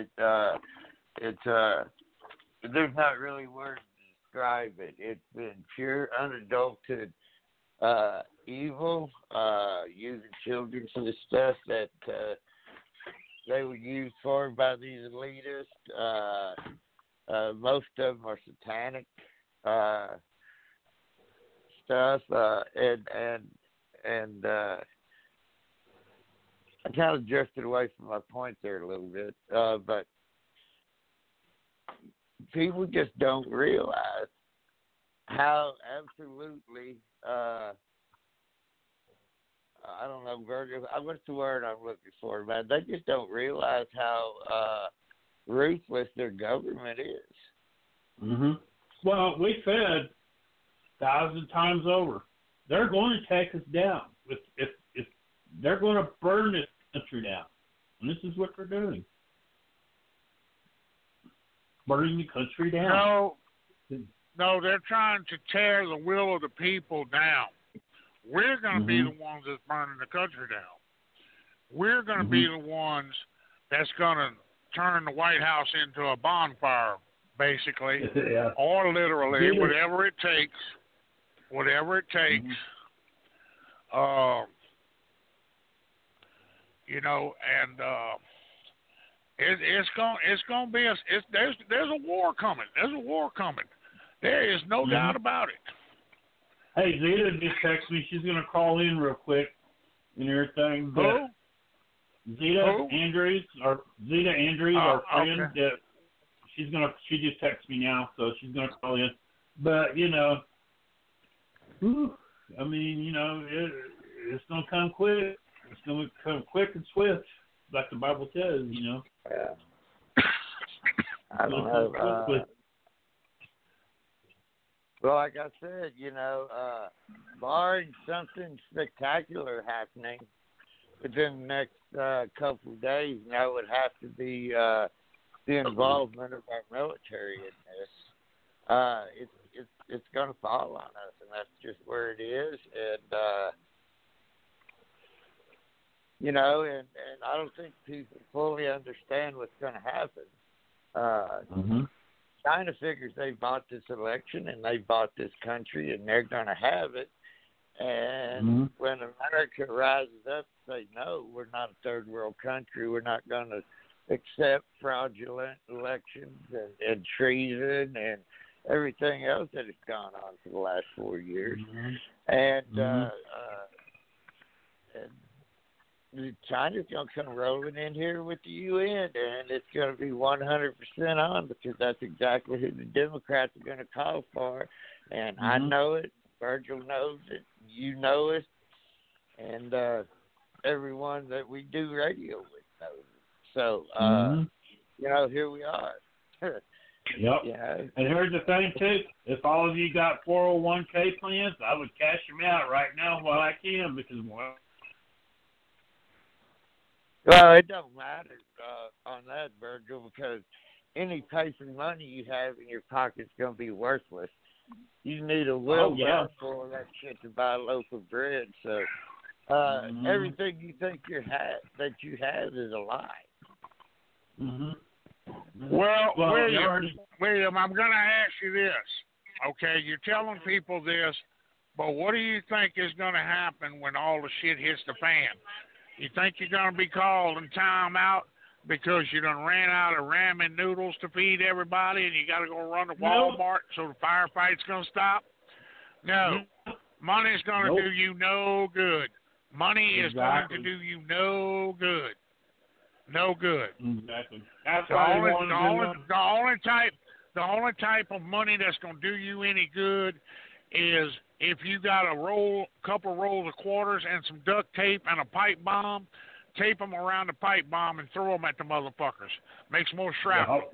There's not really words to describe it. It's been pure, unadulterated evil, using children for the stuff that they were used for by these elitists. Most of them are satanic stuff, and I kind of drifted away from my point there a little bit, but people just don't realize how absolutely, I don't know, Virgil, what's the word I'm looking for, man? They just don't realize how ruthless their government is. Mm-hmm. Well, we said 1,000 times over, they're going to take us down. If they're going to burn this country down, and this is what they're doing. Burning the country down. No, they're trying to tear the will of the people down. We're going to be the ones that's burning the country down. We're going to be the ones that's going to turn the White House into a bonfire, basically, or literally, whatever it takes. Whatever it takes. It's going to be there's a war coming. There's a war coming. There is no doubt about it. Hey, Zeta just texted me. She's going to call in real quick and everything. Who? Zeta Andrews, our friend. Okay. She just texted me now, so she's going to call in. But I mean, it's going to come quick. It's going to come quick and swift, like the Bible says. Yeah. I don't know. Well, like I said, barring something spectacular happening within the next couple of days, that would have to be the involvement of our military in this. It's going to fall on us, and that's just where it is. And and I don't think people fully understand what's going to happen. China figures they bought this election and they bought this country and they're going to have it. And when America rises up and say, no, we're not a third world country, we're not going to accept fraudulent elections and treason everything else that has gone on for the last 4 years. Mhm. And China's going to come rolling in here with the UN, and it's going to be 100% on, because that's exactly who the Democrats are going to call for. And I know it. Virgil knows it. You know it. And everyone that we do radio with knows it. So, here we are. Yep. Yeah. And here's the thing, too. If all of you got 401k plans, I would cash them out right now while I can, because, Well, it don't matter on that, Virgil, because any paper money you have in your pocket's going to be worthless. You need a wheelbarrow full of that shit to buy a loaf of bread. So everything you think that you have is a lie. Well, William, I'm going to ask you this. Okay, you're telling people this, but what do you think is going to happen when all the shit hits the fan? You think you're going to be called in time out because you done ran out of ramen noodles to feed everybody and you got to go run to Walmart so the firefight's going to stop? No. Money's going to do you no good. Money is going to do you no good. No good. Exactly. That's the only type of money that's going to do you any good is if you got a couple rolls of quarters and some duct tape and a pipe bomb, tape them around the pipe bomb and throw them at the motherfuckers. Makes more shrapnel.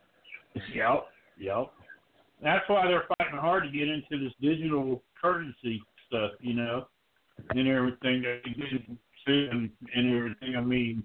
Yep. That's why they're fighting hard to get into this digital currency stuff, and everything that they do and everything. I mean,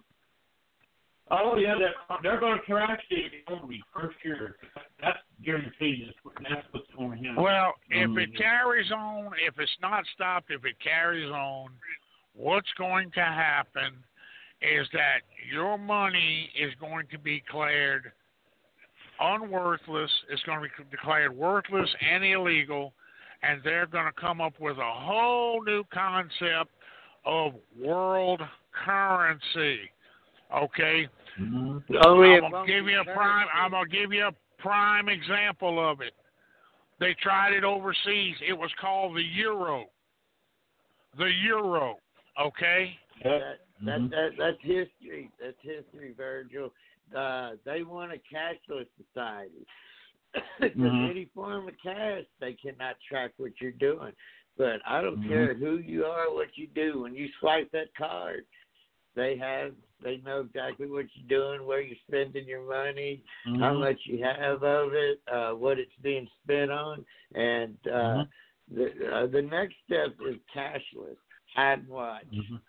they're going to crash the economy for sure. That's guaranteed. That's what's going to happen. Well, if it carries on, if it's not stopped, if it carries on, what's going to happen is that your money is going to be declared unworthless. It's going to be declared worthless and illegal, and they're going to come up with a whole new concept of world currency. Okay? I'm gonna give you a prime example of it. They tried it overseas. It was called the euro. The euro. Okay? That's history. That's history, Virgil. They want a cashless society. Because any form of cash, they cannot track what you're doing. But I don't care who you are, what you do. When you swipe that card, they know exactly what you're doing, where you're spending your money, how much you have of it, what it's being spent on, and the next step is cashless. Hide and watch.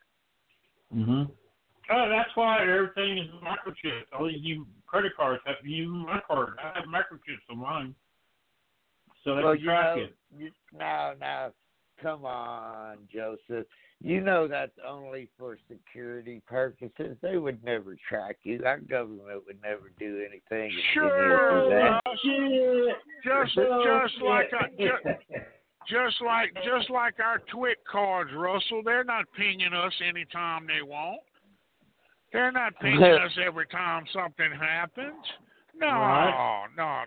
Oh, that's why everything is microchip. All these credit cards have to use my card. I have microchips on mine, so they can track it. Now, come on, Joseph. You know that's only for security purposes. They would never track you. Our government would never do anything. Sure. Just like our TWIC cards, Russell. They're not pinging us anytime they want. They're not pinging us every time something happens. No.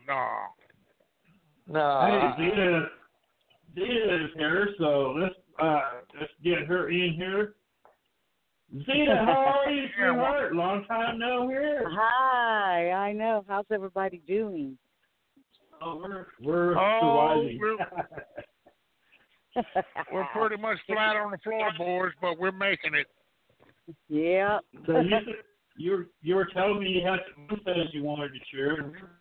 Hey, Zeta is here, so let's get her in here. Zeta, how are you, sweetheart? Long time no here. Hi, I know. How's everybody doing? Oh, we're surviving. We're pretty much flat on the floorboards, but we're making it. Yeah. So you were telling me you had some things you wanted to share.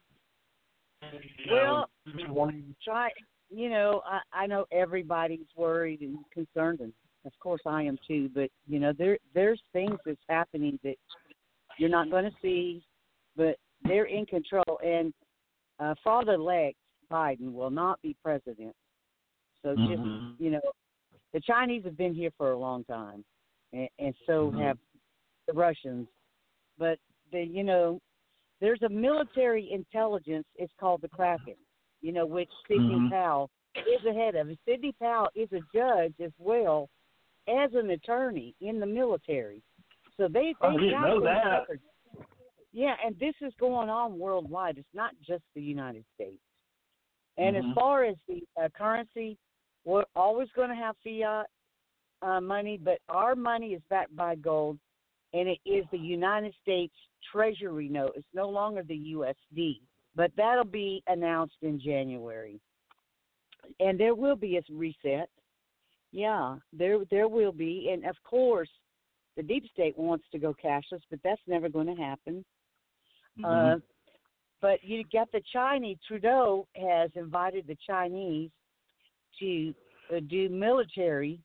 I know everybody's worried and concerned, and of course I am too. But there's things that's happening that you're not going to see, but they're in control. And Father-elect Biden will not be president. So just the Chinese have been here for a long time, and so have the Russians. But there's a military intelligence. It's called the Kraken. Which Sidney Powell is the head of. And Sidney Powell is a judge as well as an attorney in the military. So they didn't know that. Yeah, and this is going on worldwide. It's not just the United States. And as far as the currency, we're always going to have fiat money, but our money is backed by gold, and it is the United States Treasury note. It's no longer the USD, but that'll be announced in January. And there will be a reset. Yeah, there will be. And, of course, the deep state wants to go cashless, but that's never going to happen. But you got the Chinese. Trudeau has invited the Chinese to do military,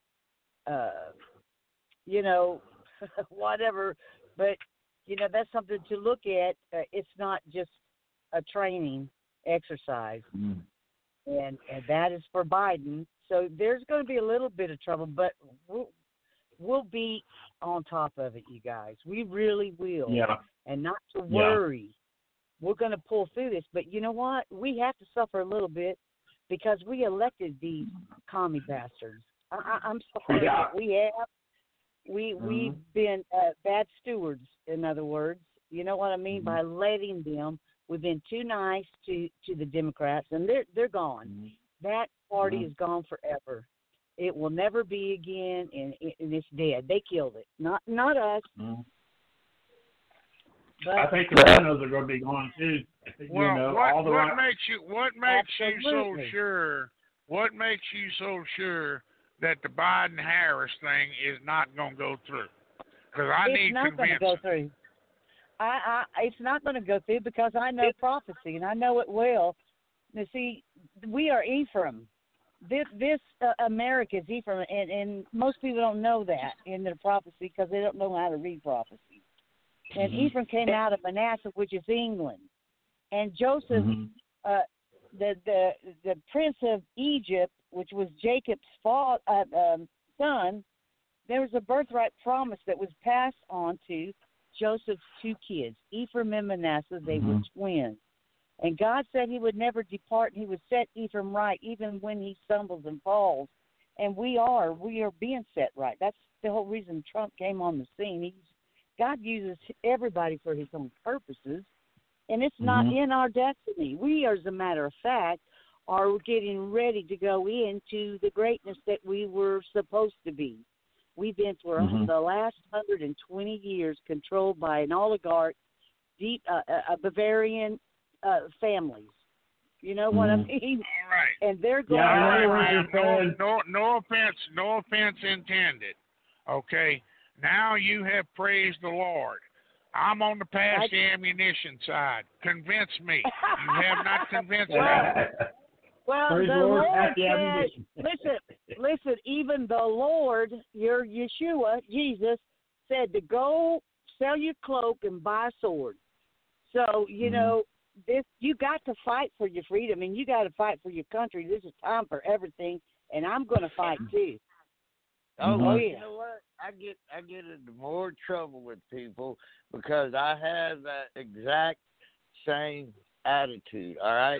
whatever. But, that's something to look at. It's not just a training exercise. And that is for Biden. So there's going to be a little bit of trouble, but we'll be on top of it, you guys. We really will. Yeah. And not to worry. We're going to pull through this. But you know what? We have to suffer a little bit because we elected these commie bastards. I'm sorry. Yeah. We've been bad stewards, in other words. You know what I mean? By letting them. We've been too nice to the Democrats, and they're gone. That party is gone forever. It will never be again, and it's dead. They killed it, not us. But I think the Latinos are going to be gone too. Well, what makes you so Absolutely. sure? What makes you so sure that the Biden-Harris thing is not going to go through? Because I need it's not going to go through. It's not going to go through because I know prophecy, and I know it will. You see, we are Ephraim. This America is Ephraim, and most people don't know that in their prophecy because they don't know how to read prophecy. And Ephraim came out of Manasseh, which is England. And Joseph, the prince of Egypt, which was Jacob's son, there was a birthright promise that was passed on to Joseph's two kids, Ephraim and Manasseh. They were twins. And God said he would never depart, and he would set Ephraim right even when he stumbles and falls. And we are being set right. That's the whole reason Trump came on the scene. God uses everybody for his own purposes, and it's not in our destiny. We, as a matter of fact, are getting ready to go into the greatness that we were supposed to be. We've been for the last 120 years controlled by an oligarch, Bavarian families. You know what I mean? All right. And they're going. No offense intended. Okay. Now you have praised the Lord. I'm on the past ammunition side. Convince me. You have not convinced me. Well, Praise the Lord, Lord happy said, ammunition. listen, even the Lord, your Yeshua, Jesus, said to go sell your cloak and buy a sword. So, you got to fight for your freedom, and you got to fight for your country. This is time for everything, and I'm going to fight too. Oh, you know what? I get into more trouble with people because I have that exact same attitude. All right.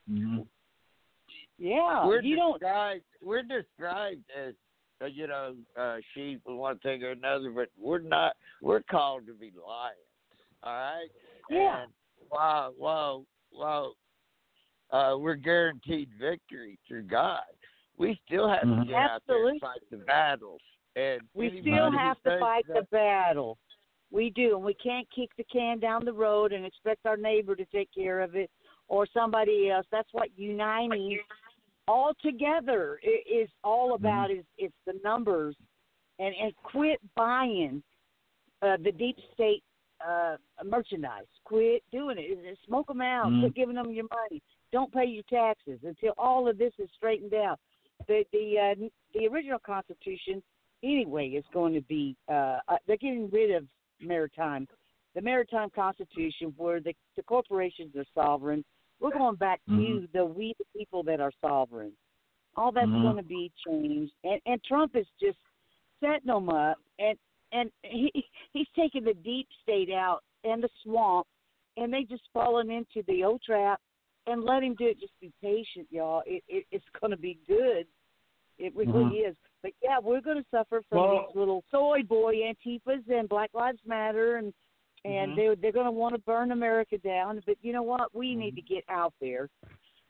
Yeah, we're described as sheep and one thing or another, but we're not. We're called to be lions. All right. Yeah. And while we're guaranteed victory through God, we still have to get out there and fight the battles. And we still have to fight the battle. We do, and we can't kick the can down the road and expect our neighbor to take care of it or somebody else. That's what uniting all together is all about. It's the numbers, and quit buying the deep state merchandise. Quit doing it. Smoke them out. Quit giving them your money. Don't pay your taxes until all of this is straightened out. The original Constitution, anyway, is going to be. They're getting rid of the Maritime Constitution, where the corporations are sovereign. We're going back to we the people that are sovereign. All that's going to be changed, and Trump is just setting them up, and he's taking the deep state out and the swamp, and they just fallen into the old trap. And let him do it. Just be patient, y'all. It's going to be good. It really is. But, yeah, we're going to suffer from these little soy boy Antifas and Black Lives Matter, and they're going to want to burn America down. But you know what? We need to get out there.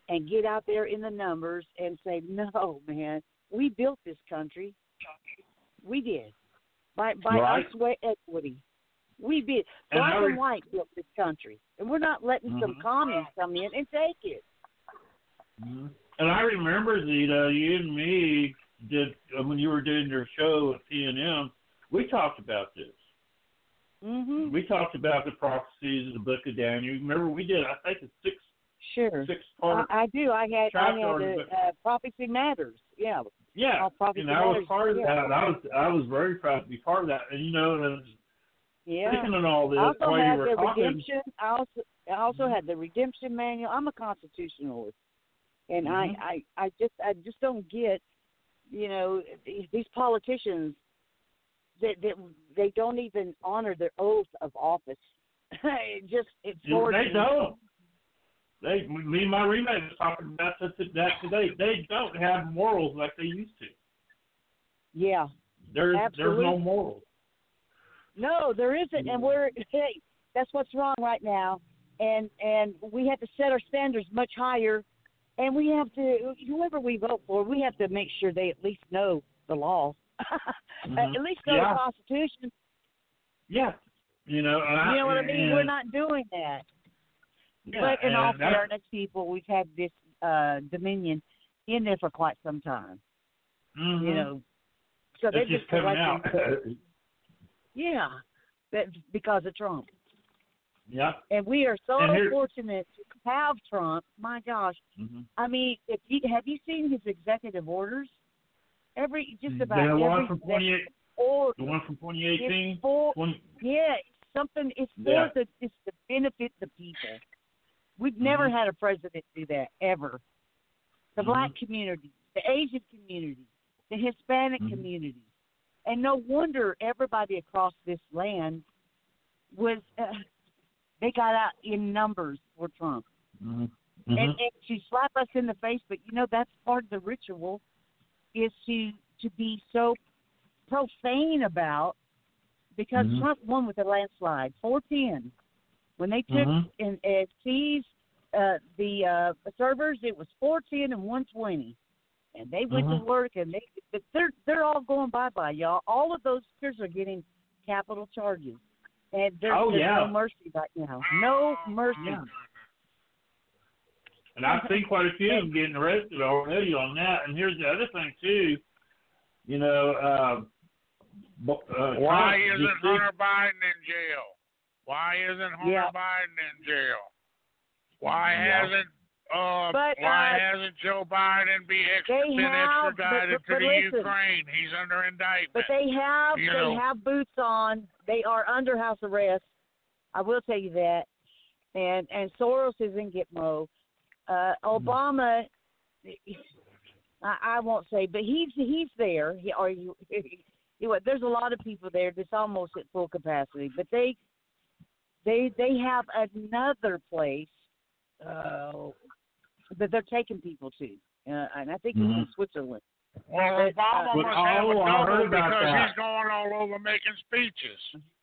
and get out there in the numbers and say, no, man, we built this country. We did. By our sweat equity. We did. Black and white built this country. And we're not letting some commies come in and take it. Mm-hmm. And I remember, Zita, you and me did, when you were doing your show at PNM, we talked about this. Mm-hmm. We talked about the prophecies of the Book of Daniel. Remember, we did, I think, a six-part. I do. I had Prophecy Matters. Yeah. Yeah, and I was part of that. I was very proud to be part of that. And, you know, thinking on all this, while you were talking. I also had the Redemption Manual. I'm a constitutionalist. And I just don't get, you know, these politicians that they don't even honor their oath of office. It's they don't. Me and my roommate was talking about that today. They don't have morals like they used to. Yeah, there's no morals. No, there isn't, and that's what's wrong right now. And we have to set our standards much higher. And we have to, whoever we vote for, we have to make sure they at least know the law, at least know the Constitution. Yeah, you know what I mean. We're not doing that. Yeah, but in all fairness, people, we've had this Dominion in there for quite some time. Mm-hmm. You know, so they're just coming out. Yeah, because of Trump. Yeah. And we are so fortunate to have Trump. My gosh. Mm-hmm. I mean, have you seen his executive orders? The one from 2018. It's to benefit the people. We've never had a president do that ever. The black community, the Asian community, the Hispanic community, and no wonder everybody across this land was. They got out in numbers for Trump. Mm-hmm. And to slap us in the face, but, you know, that's part of the ritual, is to be so profane about, because Trump won with a landslide, 410. When they took and seized the servers, it was 410 and 120. And they went to work, and they're all going bye-bye, y'all. All of those speakers are getting capital charges. And there's no mercy right now. No mercy. Yeah. And I've seen quite a few of them getting arrested already on that. And here's the other thing, too. You know, why isn't Hunter Biden in jail? Why isn't Hunter Biden in jail? Why hasn't Joe Biden been extradited to the Ukraine? He's under indictment. But they have boots on. They are under house arrest. I will tell you that. And Soros is in Gitmo. Obama, I won't say, but he's there. There's a lot of people there that's almost at full capacity. But they have another place that they're taking people to, and I think it's in Switzerland. Well, Obama must have a double because he's going all over making speeches.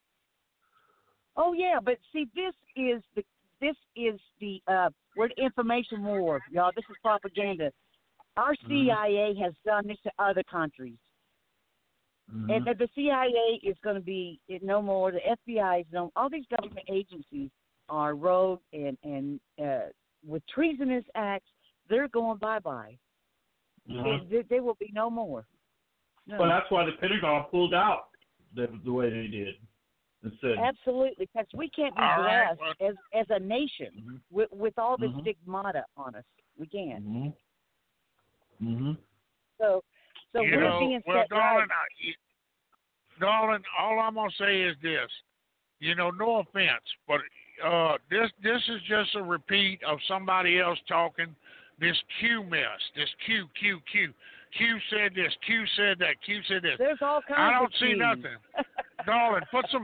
Oh yeah, but see, this is the information war, y'all. This is propaganda. Our CIA has done this to other countries, and the CIA is going to be no more. The FBI is no. All these government agencies are rogue and with treasonous acts. They're going bye-bye. There will be no more. No. Well, that's why the Pentagon pulled out the way they did. Absolutely, because we can't be blessed as a nation with all this stigmata on us. We can't. So we're being set right. Darling, all I'm gonna say is this. You know, no offense, but this is just a repeat of somebody else talking. This Q mess. This Q. Q said this. Q said that. Q said this. There's all kinds I don't of see Qs. nothing. Darling, put some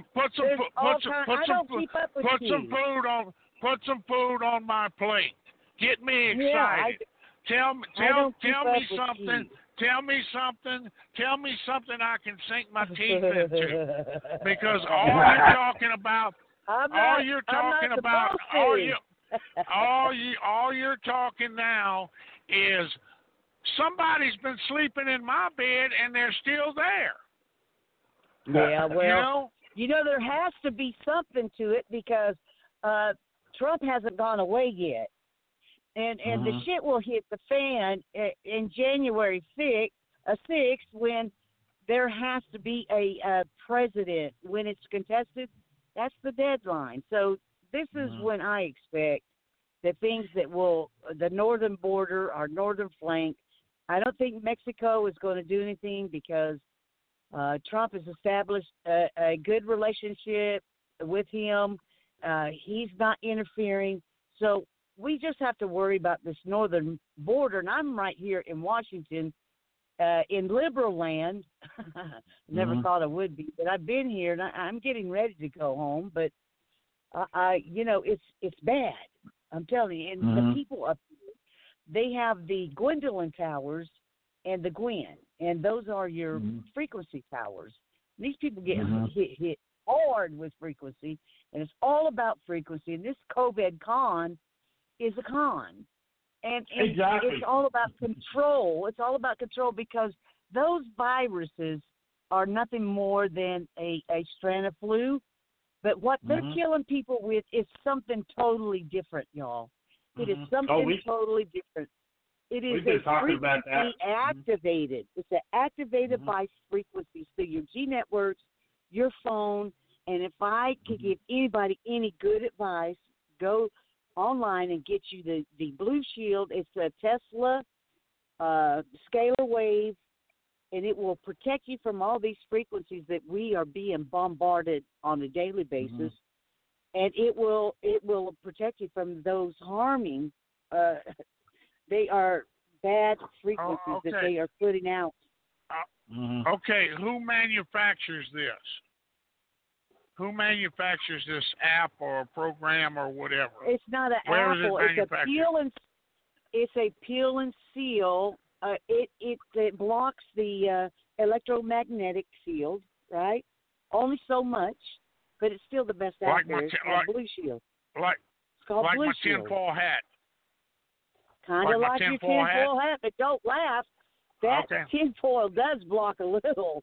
food on my plate. Get me excited. Tell me something. Tell me something I can sink my teeth into. Because all you're talking about, all you're talking now is somebody's been sleeping in my bed and they're still there. Yeah, well, You know? there has to be something to it because Trump hasn't gone away yet. And the shit will hit the fan in January 6th when there has to be a president. When it's contested, that's the deadline. So this is when I expect the things that will, the northern border, our northern flank. I don't think Mexico is going to do anything because Trump has established a good relationship with him. He's not interfering. So we just have to worry about this northern border. And I'm right here in Washington, in liberal land. Never thought I would be, but I've been here and I'm getting ready to go home. But it's bad. I'm telling you. And the people up here, they have the Gwendolyn Towers and the Gwen, and those are your frequency towers. These people get hit hard with frequency, and it's all about frequency. And this COVID con is a con. And exactly. It's all about control. It's all about control because those viruses are nothing more than a strand of flu. But what they're killing people with is something totally different, y'all. It is something totally different. It is a frequency activated. It's activated by frequencies through your G networks, your phone. And if I could give anybody any good advice, go online and get you the Blue Shield. It's a Tesla scalar wave, and it will protect you from all these frequencies that we are being bombarded on a daily basis. And it will protect you from those harming. They are bad frequencies that they are putting out. Okay, who manufactures this? Who manufactures this app or program or whatever? It's not an Apple. It's a peel and seal. It blocks the electromagnetic field, right? Only so much, but it's still the best out there. It's called Blue Shield. It's called Blue Shield. My tinfoil hat. Kind of like your tinfoil hat, but don't laugh. That tinfoil does block a little.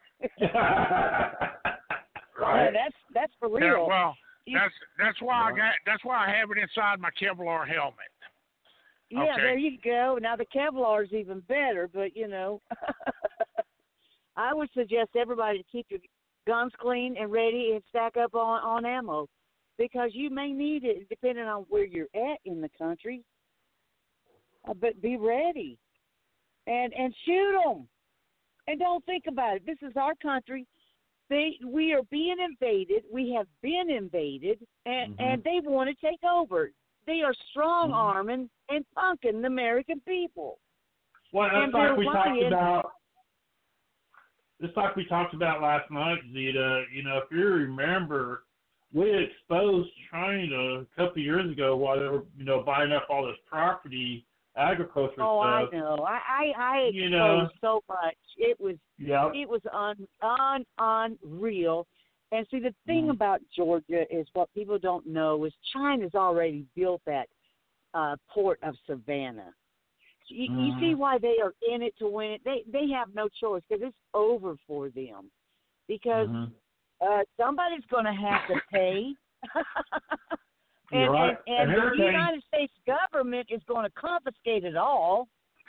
Right. Yeah, that's for real. Yeah, well, that's why I have it inside my Kevlar helmet. Yeah, there you go. Now the Kevlar is even better, but I would suggest everybody to keep your guns clean and ready and stack up on ammo because you may need it depending on where you're at in the country. But be ready and shoot them and don't think about it. This is our country. We are being invaded. We have been invaded, and they want to take over. They are strong-arming and punking the American people. Well, that's like we talked about last night, Zita. If you remember, we exposed China a couple of years ago while they were, buying up all this property, agriculture stuff. Oh, I know. I exposed so much. It was unreal. And see, the thing about Georgia is what people don't know is China's already built that port of Savannah. You see why they are in it to win it. They have no choice because it's over for them. Because somebody's going to have to pay. And the United States government is going to confiscate it all.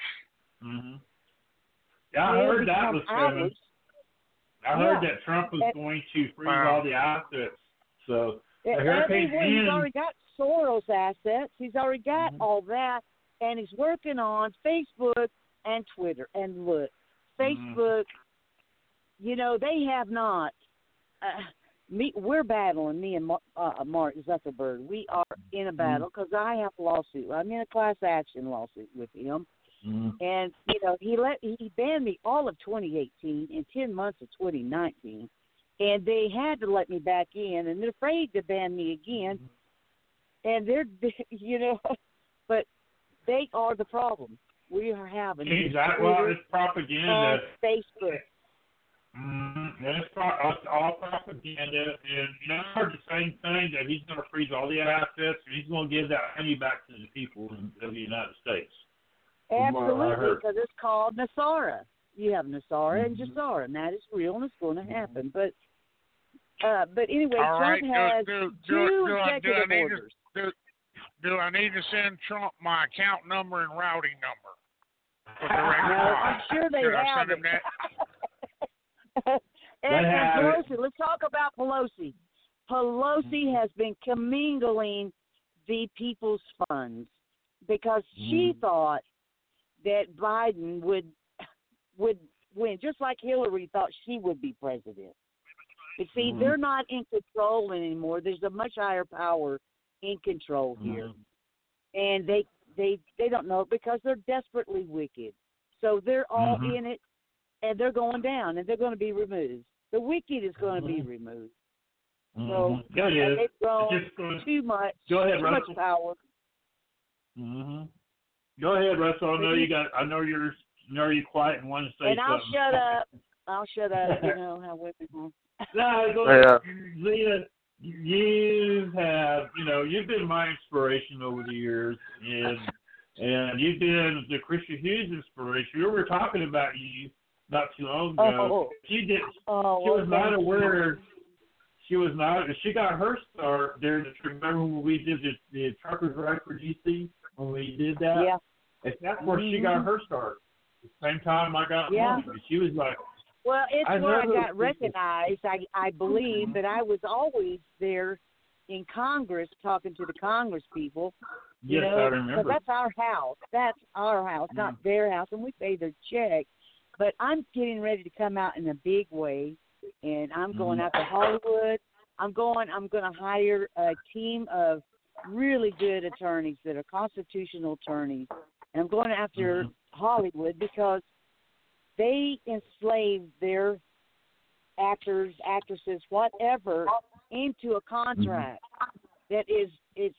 Yeah, I heard that was coming. I heard that Trump was going to freeze all the assets. So the hurricane he's already got Soros assets. He's already got all that, and he's working on Facebook and Twitter. And look, Facebook, they have not. We're battling, me and Mark Zuckerberg. We are in a battle because I have a lawsuit. I'm in a class action lawsuit with him. And, he banned me all of 2018 and 10 months of 2019. And they had to let me back in, and they're afraid to ban me again. And they're, but they are the problem. We are having exactly. Well, it's propaganda. Facebook. It's all propaganda, and I heard the same thing that he's going to freeze all the assets, and he's going to give that money back to the people of the United States. Absolutely, because it's called Nasara. You have Nasara and Jasara, and that is real, and it's going to happen. But anyway, All Trump right, has two executive orders. Do I need to send Trump my account number and routing number? No, I'm sure they have it. and Pelosi, let's talk about Pelosi. Pelosi has been commingling the people's funds because she thought that Biden would win, just like Hillary thought she would be president. But see, they're not in control anymore. There's a much higher power in control here, and they don't know it because they're desperately wicked. So they're all in it, and they're going down, and they're going to be removed. The wicked is going to be removed. So they've grown too much. Go ahead, too Russell. much power. Go ahead, Russell. I know you're quiet and want to say and something. I'll shut up. You know how women are. No, go ahead. Zena, you've been my inspiration over the years, and you've been the Christian Hughes inspiration. We were talking about you not too long ago. She was not aware. She got her start during remember when we did the Truckers' Right for DC, when we did that? Yeah. And that's where she got her start. At the same time I got mine. She was like, well, it's where I got recognized, I believe, but I was always there in Congress talking to the Congress people. Yes, I remember. So that's our house. That's our house, not their house, and we pay their check. But I'm getting ready to come out in a big way, and I'm going out to Hollywood. I'm going to hire a team of really good attorneys that are constitutional attorneys, and I'm going after Hollywood because they enslave their actors, actresses, whatever, into a contract that is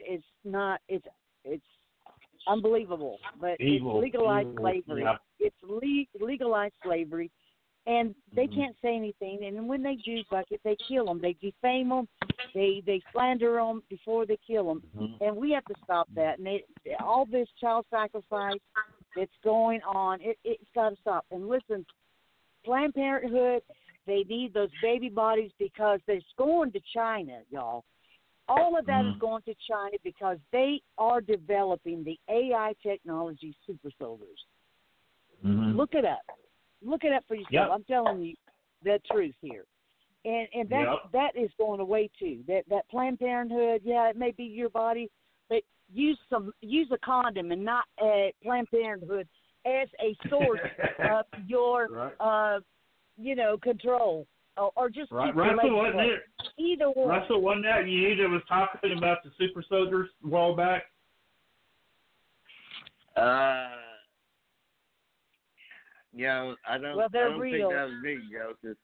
unbelievable. But evil, it's legalized slavery. Yeah. It's legalized slavery, and they can't say anything. And when they do, Bucket, they kill them. They defame them. They slander them before they kill them. And we have to stop that. And all this child sacrifice that's going on, it's got to stop. And listen, Planned Parenthood, they need those baby bodies because they're going to China, y'all. All of that is going to China because they are developing the AI technology super soldiers. Look it up. Look it up for yourself. Yep. I'm telling you the truth here. And that is going away too. That Planned Parenthood, it may be your body, but use a condom and not Planned Parenthood as a source of your control. Or just Russell, wasn't it? Either one. Russell, wasn't that you that was talking about the super soldiers a while back? I don't real. think that was me, Joseph.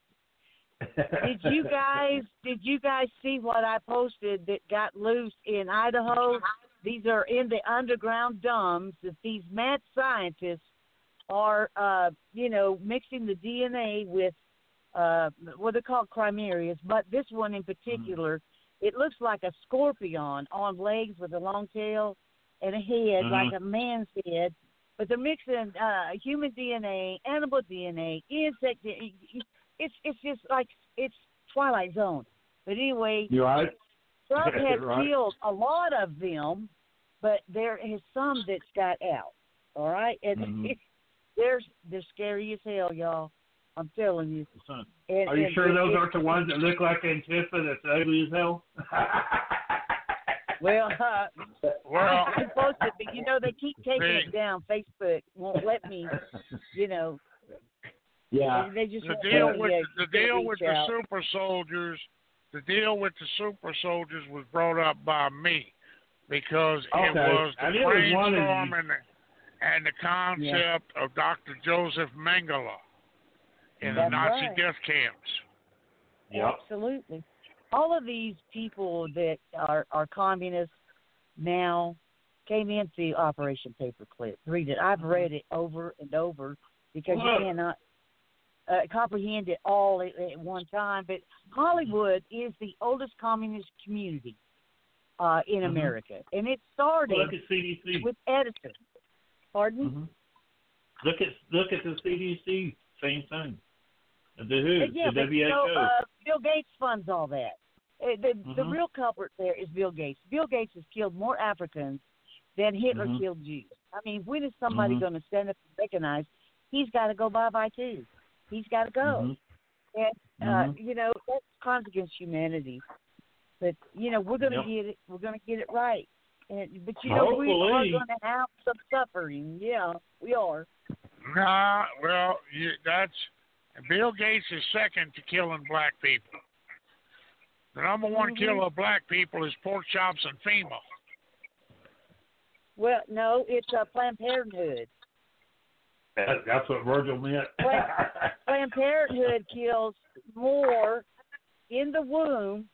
Did you guys see what I posted that got loose in Idaho? These are in the underground dumps that these mad scientists are, mixing the DNA with what they call chimerias, but this one in particular, it looks like a scorpion on legs with a long tail and a head like a man's head, but they're mixing human DNA, animal DNA, insect DNA. It's just like it's Twilight Zone. But anyway, Trump has killed a lot of them, but there is some that's got out. All right, and they're scary as hell, y'all. I'm telling you. Are you sure those aren't the ones that look like Antifa that's ugly as hell? Well, I posted, but they keep taking it down. Facebook won't let me, Yeah. They just the deal with the super soldiers. The deal with the super soldiers was brought up by me because it was the brainstorm and the concept of Dr. Joseph Mengele in the Nazi death camps. Yep. Absolutely. All of these people that are communists now came into Operation Paperclip. Read it. I've read it over and over because you cannot. comprehend it all at one time. But Hollywood is the oldest communist community in America, and it started Look at CDC. with Edison. Pardon? Mm-hmm. Look at the CDC. Same thing. The WHO, Yeah, the WHO. Bill Gates funds all that. The real culprit there is Bill Gates. Bill Gates has killed more Africans than Hitler killed Jews. I mean, when is somebody going to stand up and recognize he's got to go bye-bye too? He's got to go. And, you know, that's crimes against humanity. But, you know, we're going to get it. We're going to get it right. But, you know, we are going to have some suffering. Yeah, we are. Nah, well, that's Bill Gates is second to killing black people. The number one killer of black people is pork chops and FEMA. Well, no, it's Planned Parenthood. That's what Virgil meant. Planned Parenthood kills more in the womb.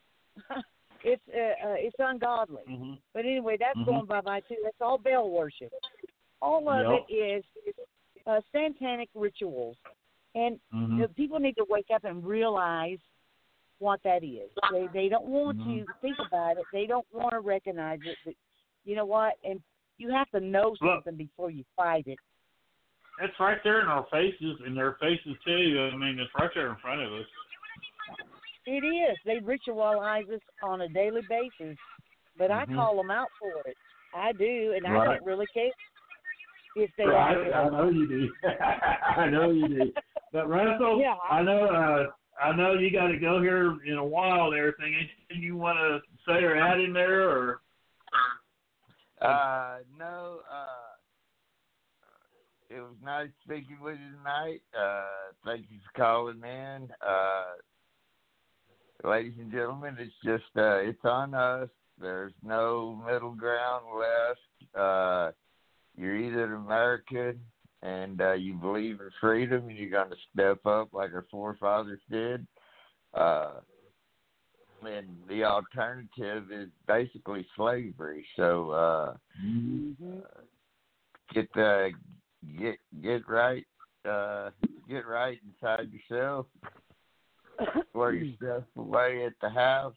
It's ungodly. But anyway, that's going bye-bye too. That's all Baal worship. All of it is satanic rituals. And people need to wake up and realize what that is. They don't want to think about it. They don't want to recognize it. But you know what? And you have to know something before you fight it. It's right there in our faces, in their faces too. I mean, it's right there in front of us. It is. They ritualize us on a daily basis. But I call them out for it. I do, and I don't really care if they I know you do. I know you do. But Russell, I know you got to go here in a while. And everything. Anything you want to say or add in there, or? No. It was nice speaking with you tonight. Thank you for calling in. Ladies and gentlemen, it's just, it's on us. There's no middle ground left. You're either an American and you believe in freedom and you're going to step up like our forefathers did. And the alternative is basically slavery. So get right inside yourself. Wear your stuff away at the house.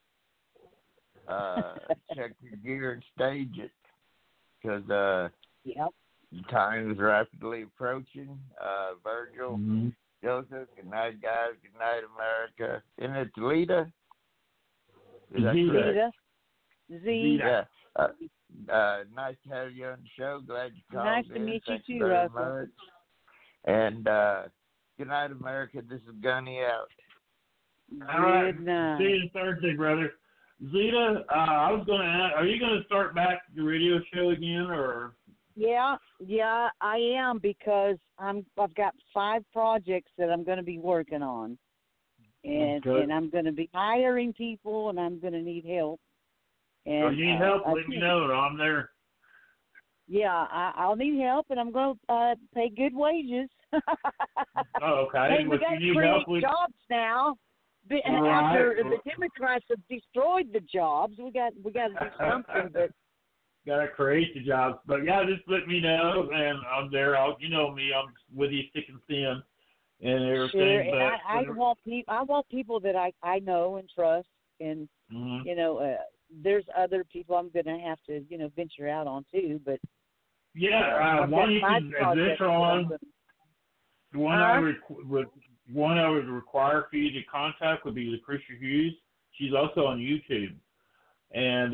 Check your gear and stage it, because the time is rapidly approaching. Virgil, Joseph, good night, guys. Good night, America. Isn't it Lita? Is that correct? Zeta. Yeah. Nice to have you on the show. Glad you called. Nice to meet you too, Russell. Much. And good night, America. This is Gunny out. All right. See you Thursday, brother. Zeta, I was going to ask, are you going to start back the radio show again, or? Yeah, I am, because I've got 5 projects that I'm going to be working on, and I'm going to be hiring people, and I'm going to need help. And if you need help, let me know. I'm there. Yeah, I'll need help, and I'm going to pay good wages. Oh, okay. Hey, we got to create jobs now. After the Democrats have destroyed the jobs, we got to do something. But got to create the jobs. But yeah, just let me know, and I'm there. You know me, I'm with you thick and thin, and everything. Sure, and I want people that I know and trust, and you know, there's other people I'm going to have to venture out on too. But one you can venture on. The one I would require for you to contact would be Lucretia Hughes. She's also on YouTube, and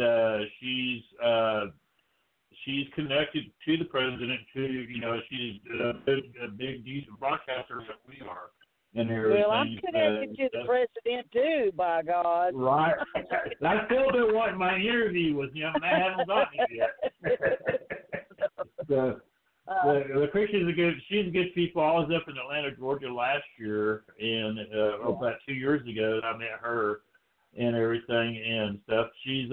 she's connected to the president. She's a big decent broadcaster that we are, and everything. Well, I'm connected to the president too, by God. Right. I still been wanting my interview with him, and I haven't gotten it yet. Lucretia's she's a good people. I was up in Atlanta, Georgia last year, and about 2 years ago, I met her and everything and stuff. She's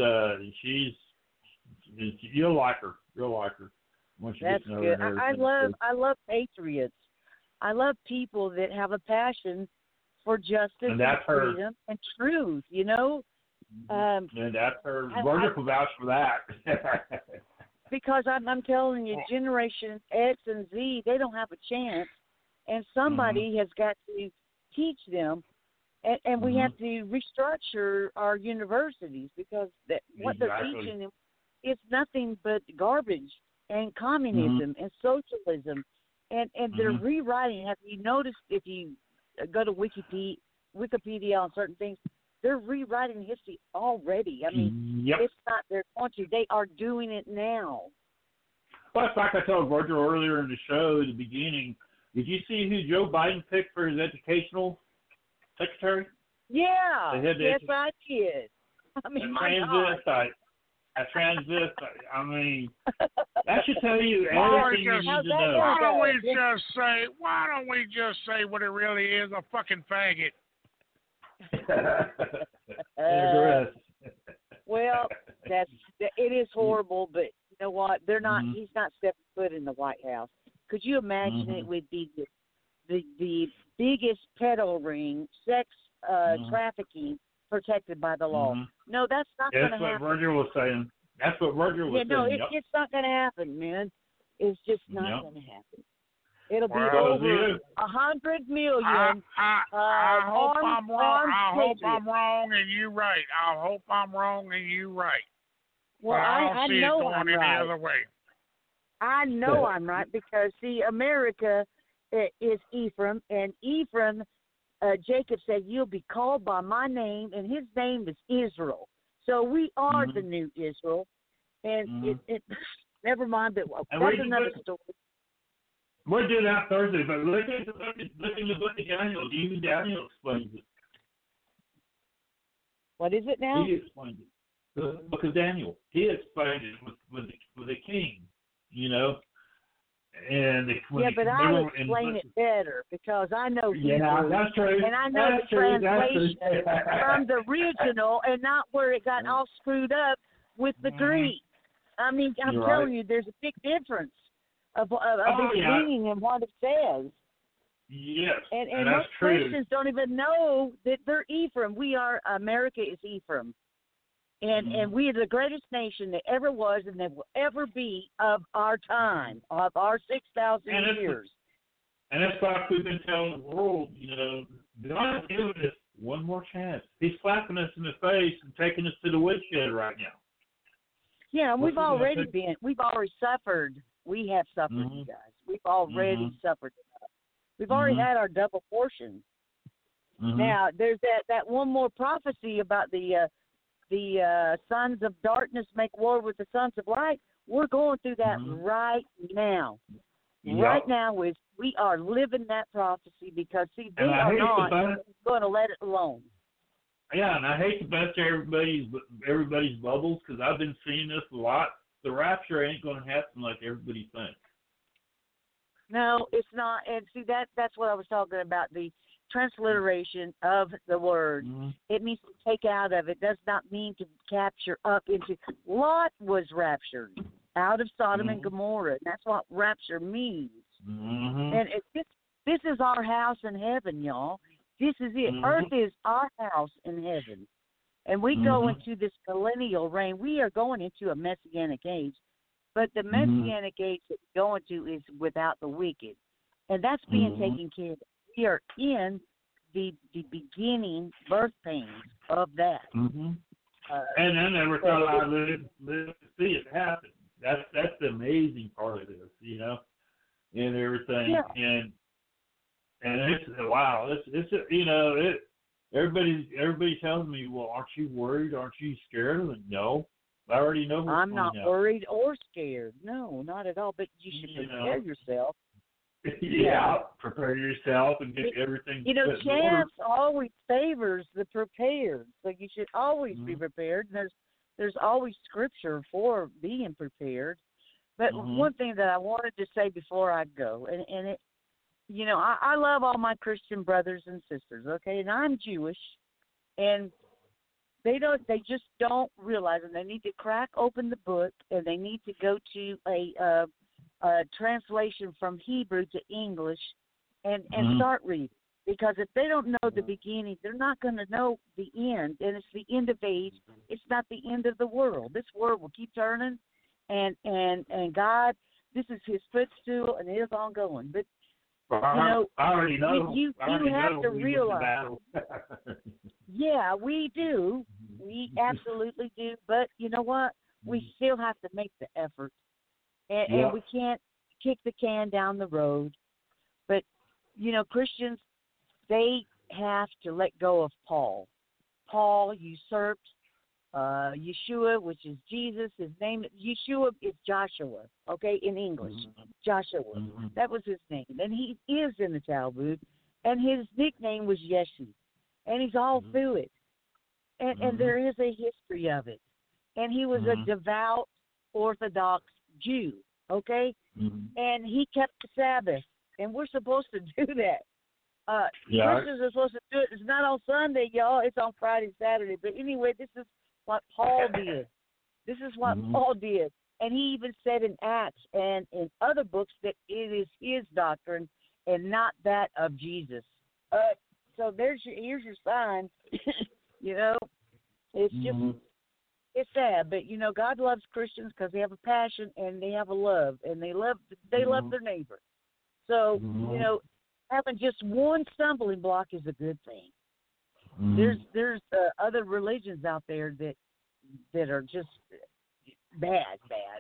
you'll like her. You'll like her once you That's get to know good. her. I love patriots. I love people that have a passion for justice and freedom and truth. And that's her. Virgil will vouch for that. Because I'm telling you, Generation X and Z, they don't have a chance. and somebody has got to teach them, and we have to restructure our universities because what they're teaching them is nothing but garbage and communism and socialism, and they're rewriting. Have you noticed if you go to Wikipedia on certain things, they're rewriting history already. I mean, it's not their country. They are doing it now. Well, it's like I told Virgil earlier in the show at the beginning. Did you see who Joe Biden picked for his educational secretary? Yeah, yes, I did. I mean, my God. A transvestite. I mean, that should tell you everything you need to know. Why don't we just say what it really is, a fucking faggot? Well, it is horrible, but you know what? They're not. He's not stepping foot in the White House. Could you imagine it would be the biggest pedo ring, sex trafficking protected by the law? No, that's not going to happen. That's what Virgil was saying. That's what Virgil was saying. No, it's not going to happen, man. It's just not going to happen. It'll be over 100 million. I hope I'm wrong. I hope I'm wrong, and you right. I hope I'm wrong, and you right. Well, I see know it going I'm any right. other way. I know I'm right because see, America is Ephraim, and Ephraim, Jacob said, "You'll be called by my name," and his name is Israel. So we are the new Israel, and it never mind. But that's another story. We'll do that Thursday, but look in the book of Daniel. Even Daniel explains it. What is it now? He explains it. The book of Daniel. He explained it with the king, you know. And but I explain it better because I know Hebrew. Yeah, that's true. And I know the translation from the original and not where it got all screwed up with the Greek. I mean, I'm telling you, there's a big difference of its meaning and what it says. Yes, and that's most true. Christians don't even know that they're Ephraim. America is Ephraim. And we are the greatest nation that ever was and that will ever be of our time, of our 6,000 years. And that's why we've been telling the world, you know, God's giving us one more chance. He's slapping us in the face and taking us to the woodshed right now. Yeah, and we've already suffered. We have suffered, you guys. We've already suffered. We've already had our double portion. Now, there's that one more prophecy about the sons of darkness make war with the sons of light. We're going through that right now. Yep. Right now, we are living that prophecy because, see, they are not going to let it alone. Yeah, and I hate to bust everybody's bubbles because I've been seeing this a lot. The rapture ain't going to happen like everybody thinks. No, it's not. And see, that's what I was talking about, the transliteration of the word. It means to take out of. It does not mean to capture up into. Lot was raptured out of Sodom and Gomorrah. That's what rapture means. And this is our house in heaven, y'all. This is it. Earth is our house in heaven. And we go into this millennial reign. We are going into a messianic age. But the messianic age that we're going to is without the wicked. And that's being taken care of. We are in the beginning birth pains of that. And I never thought I'd live to see it happen. That's the amazing part of this, you know, and everything. Yeah. And it's wow. It's you know it. Everybody tells me, well, aren't you worried? Aren't you scared? And no, I already know. I'm not worried or scared. No, not at all. But you should prepare yourself. Prepare yourself and get everything. You know, chance always favors the prepared, so you should always be prepared. And there's always scripture for being prepared. But one thing that I wanted to say before I go, and it, you know, I love all my Christian brothers and sisters. Okay, and I'm Jewish, and they just don't realize, and they need to crack open the book, and they need to go to a translation from Hebrew to English and start reading. Because if they don't know the beginning, they're not going to know the end. And it's the end of age. It's not the end of the world. This world will keep turning. And God, this is his footstool, and it is ongoing. But I already know. You have to realize. Yeah, we do. We absolutely do. But you know what? We still have to make the effort, and we can't kick the can down the road. But Christians, they have to let go of Paul. Paul usurped Yeshua, which is Jesus. His name, Yeshua, is Joshua, okay, in English. Joshua. That was his name. And he is in the Talmud, and his nickname was Yeshu. And he's all through it. And there is a history of it. And he was a devout Orthodox Jew, okay? And he kept the Sabbath. And we're supposed to do that. Christians are supposed to do it. It's not on Sunday, y'all. It's on Friday, Saturday. But anyway, this is what Paul did. This is what Paul did. And he even said in Acts and in other books that it is his doctrine and not that of Jesus. So here's your sign. It's just, it's sad. But, God loves Christians because they have a passion and they have a love. And they love their neighbor. So, having just one stumbling block is a good thing. There's other religions out there that are just bad.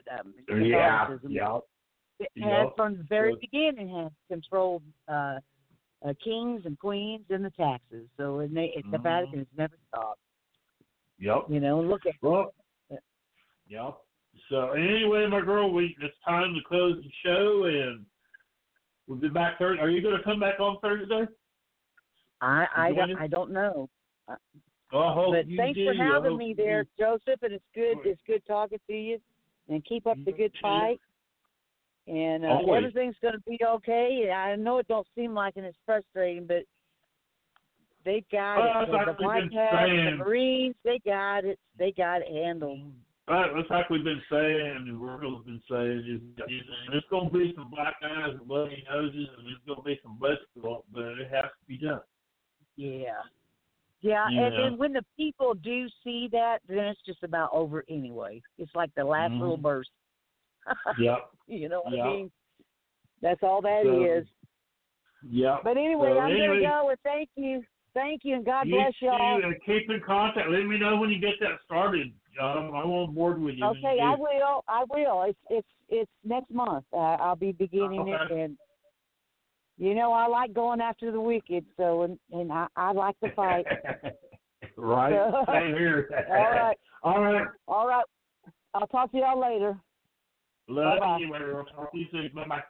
It has from the very beginning has controlled kings and queens and the taxes. So the Vatican has never stopped. Yep. Look at. Well, yep. So anyway, my girl, it's time to close the show and. We'll be back Thursday. Are you going to come back on Thursday? I don't know. But thanks for having me there, Joseph. And it's good talking to you. And keep up the good fight. And everything's going to be okay. I know it don't seem like it. It's frustrating, but they got it. The White Hats, the Marines, they got it. They got it handled. That's like we've been saying, and the world's been saying, there's going to be some black eyes and bloody noses, and there's going to be some blood sport, but it has to be done. Yeah. And then when the people do see that, then it's just about over anyway. It's like the last little burst. Yep. You know what I mean? That's all that is. Yeah. But anyway, I'm going to go, and thank you. Thank you, and God bless y'all. Keep in contact. Let me know when you get that started. I'm on board with you. Okay, I will. It's next month. I'll be beginning it, and I like going after the wicked. So, and I like to fight. Right. Same here. All right. I'll talk to y'all later. Love you. I'll talk to you soon. Bye.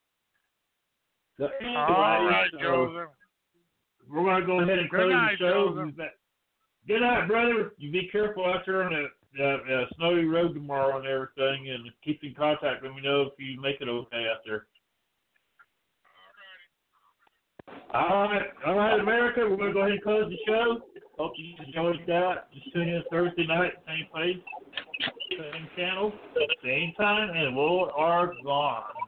All right, Joseph. We're going to go ahead and close the show. Good night, brother. You be careful out there on the snowy road tomorrow and everything, and keep in contact. Let me know if you make it okay out there. All right, America. We're going to go ahead and close the show. Hope you enjoyed that. Just tune in Thursday night, same place, same channel, same time, and we are gone.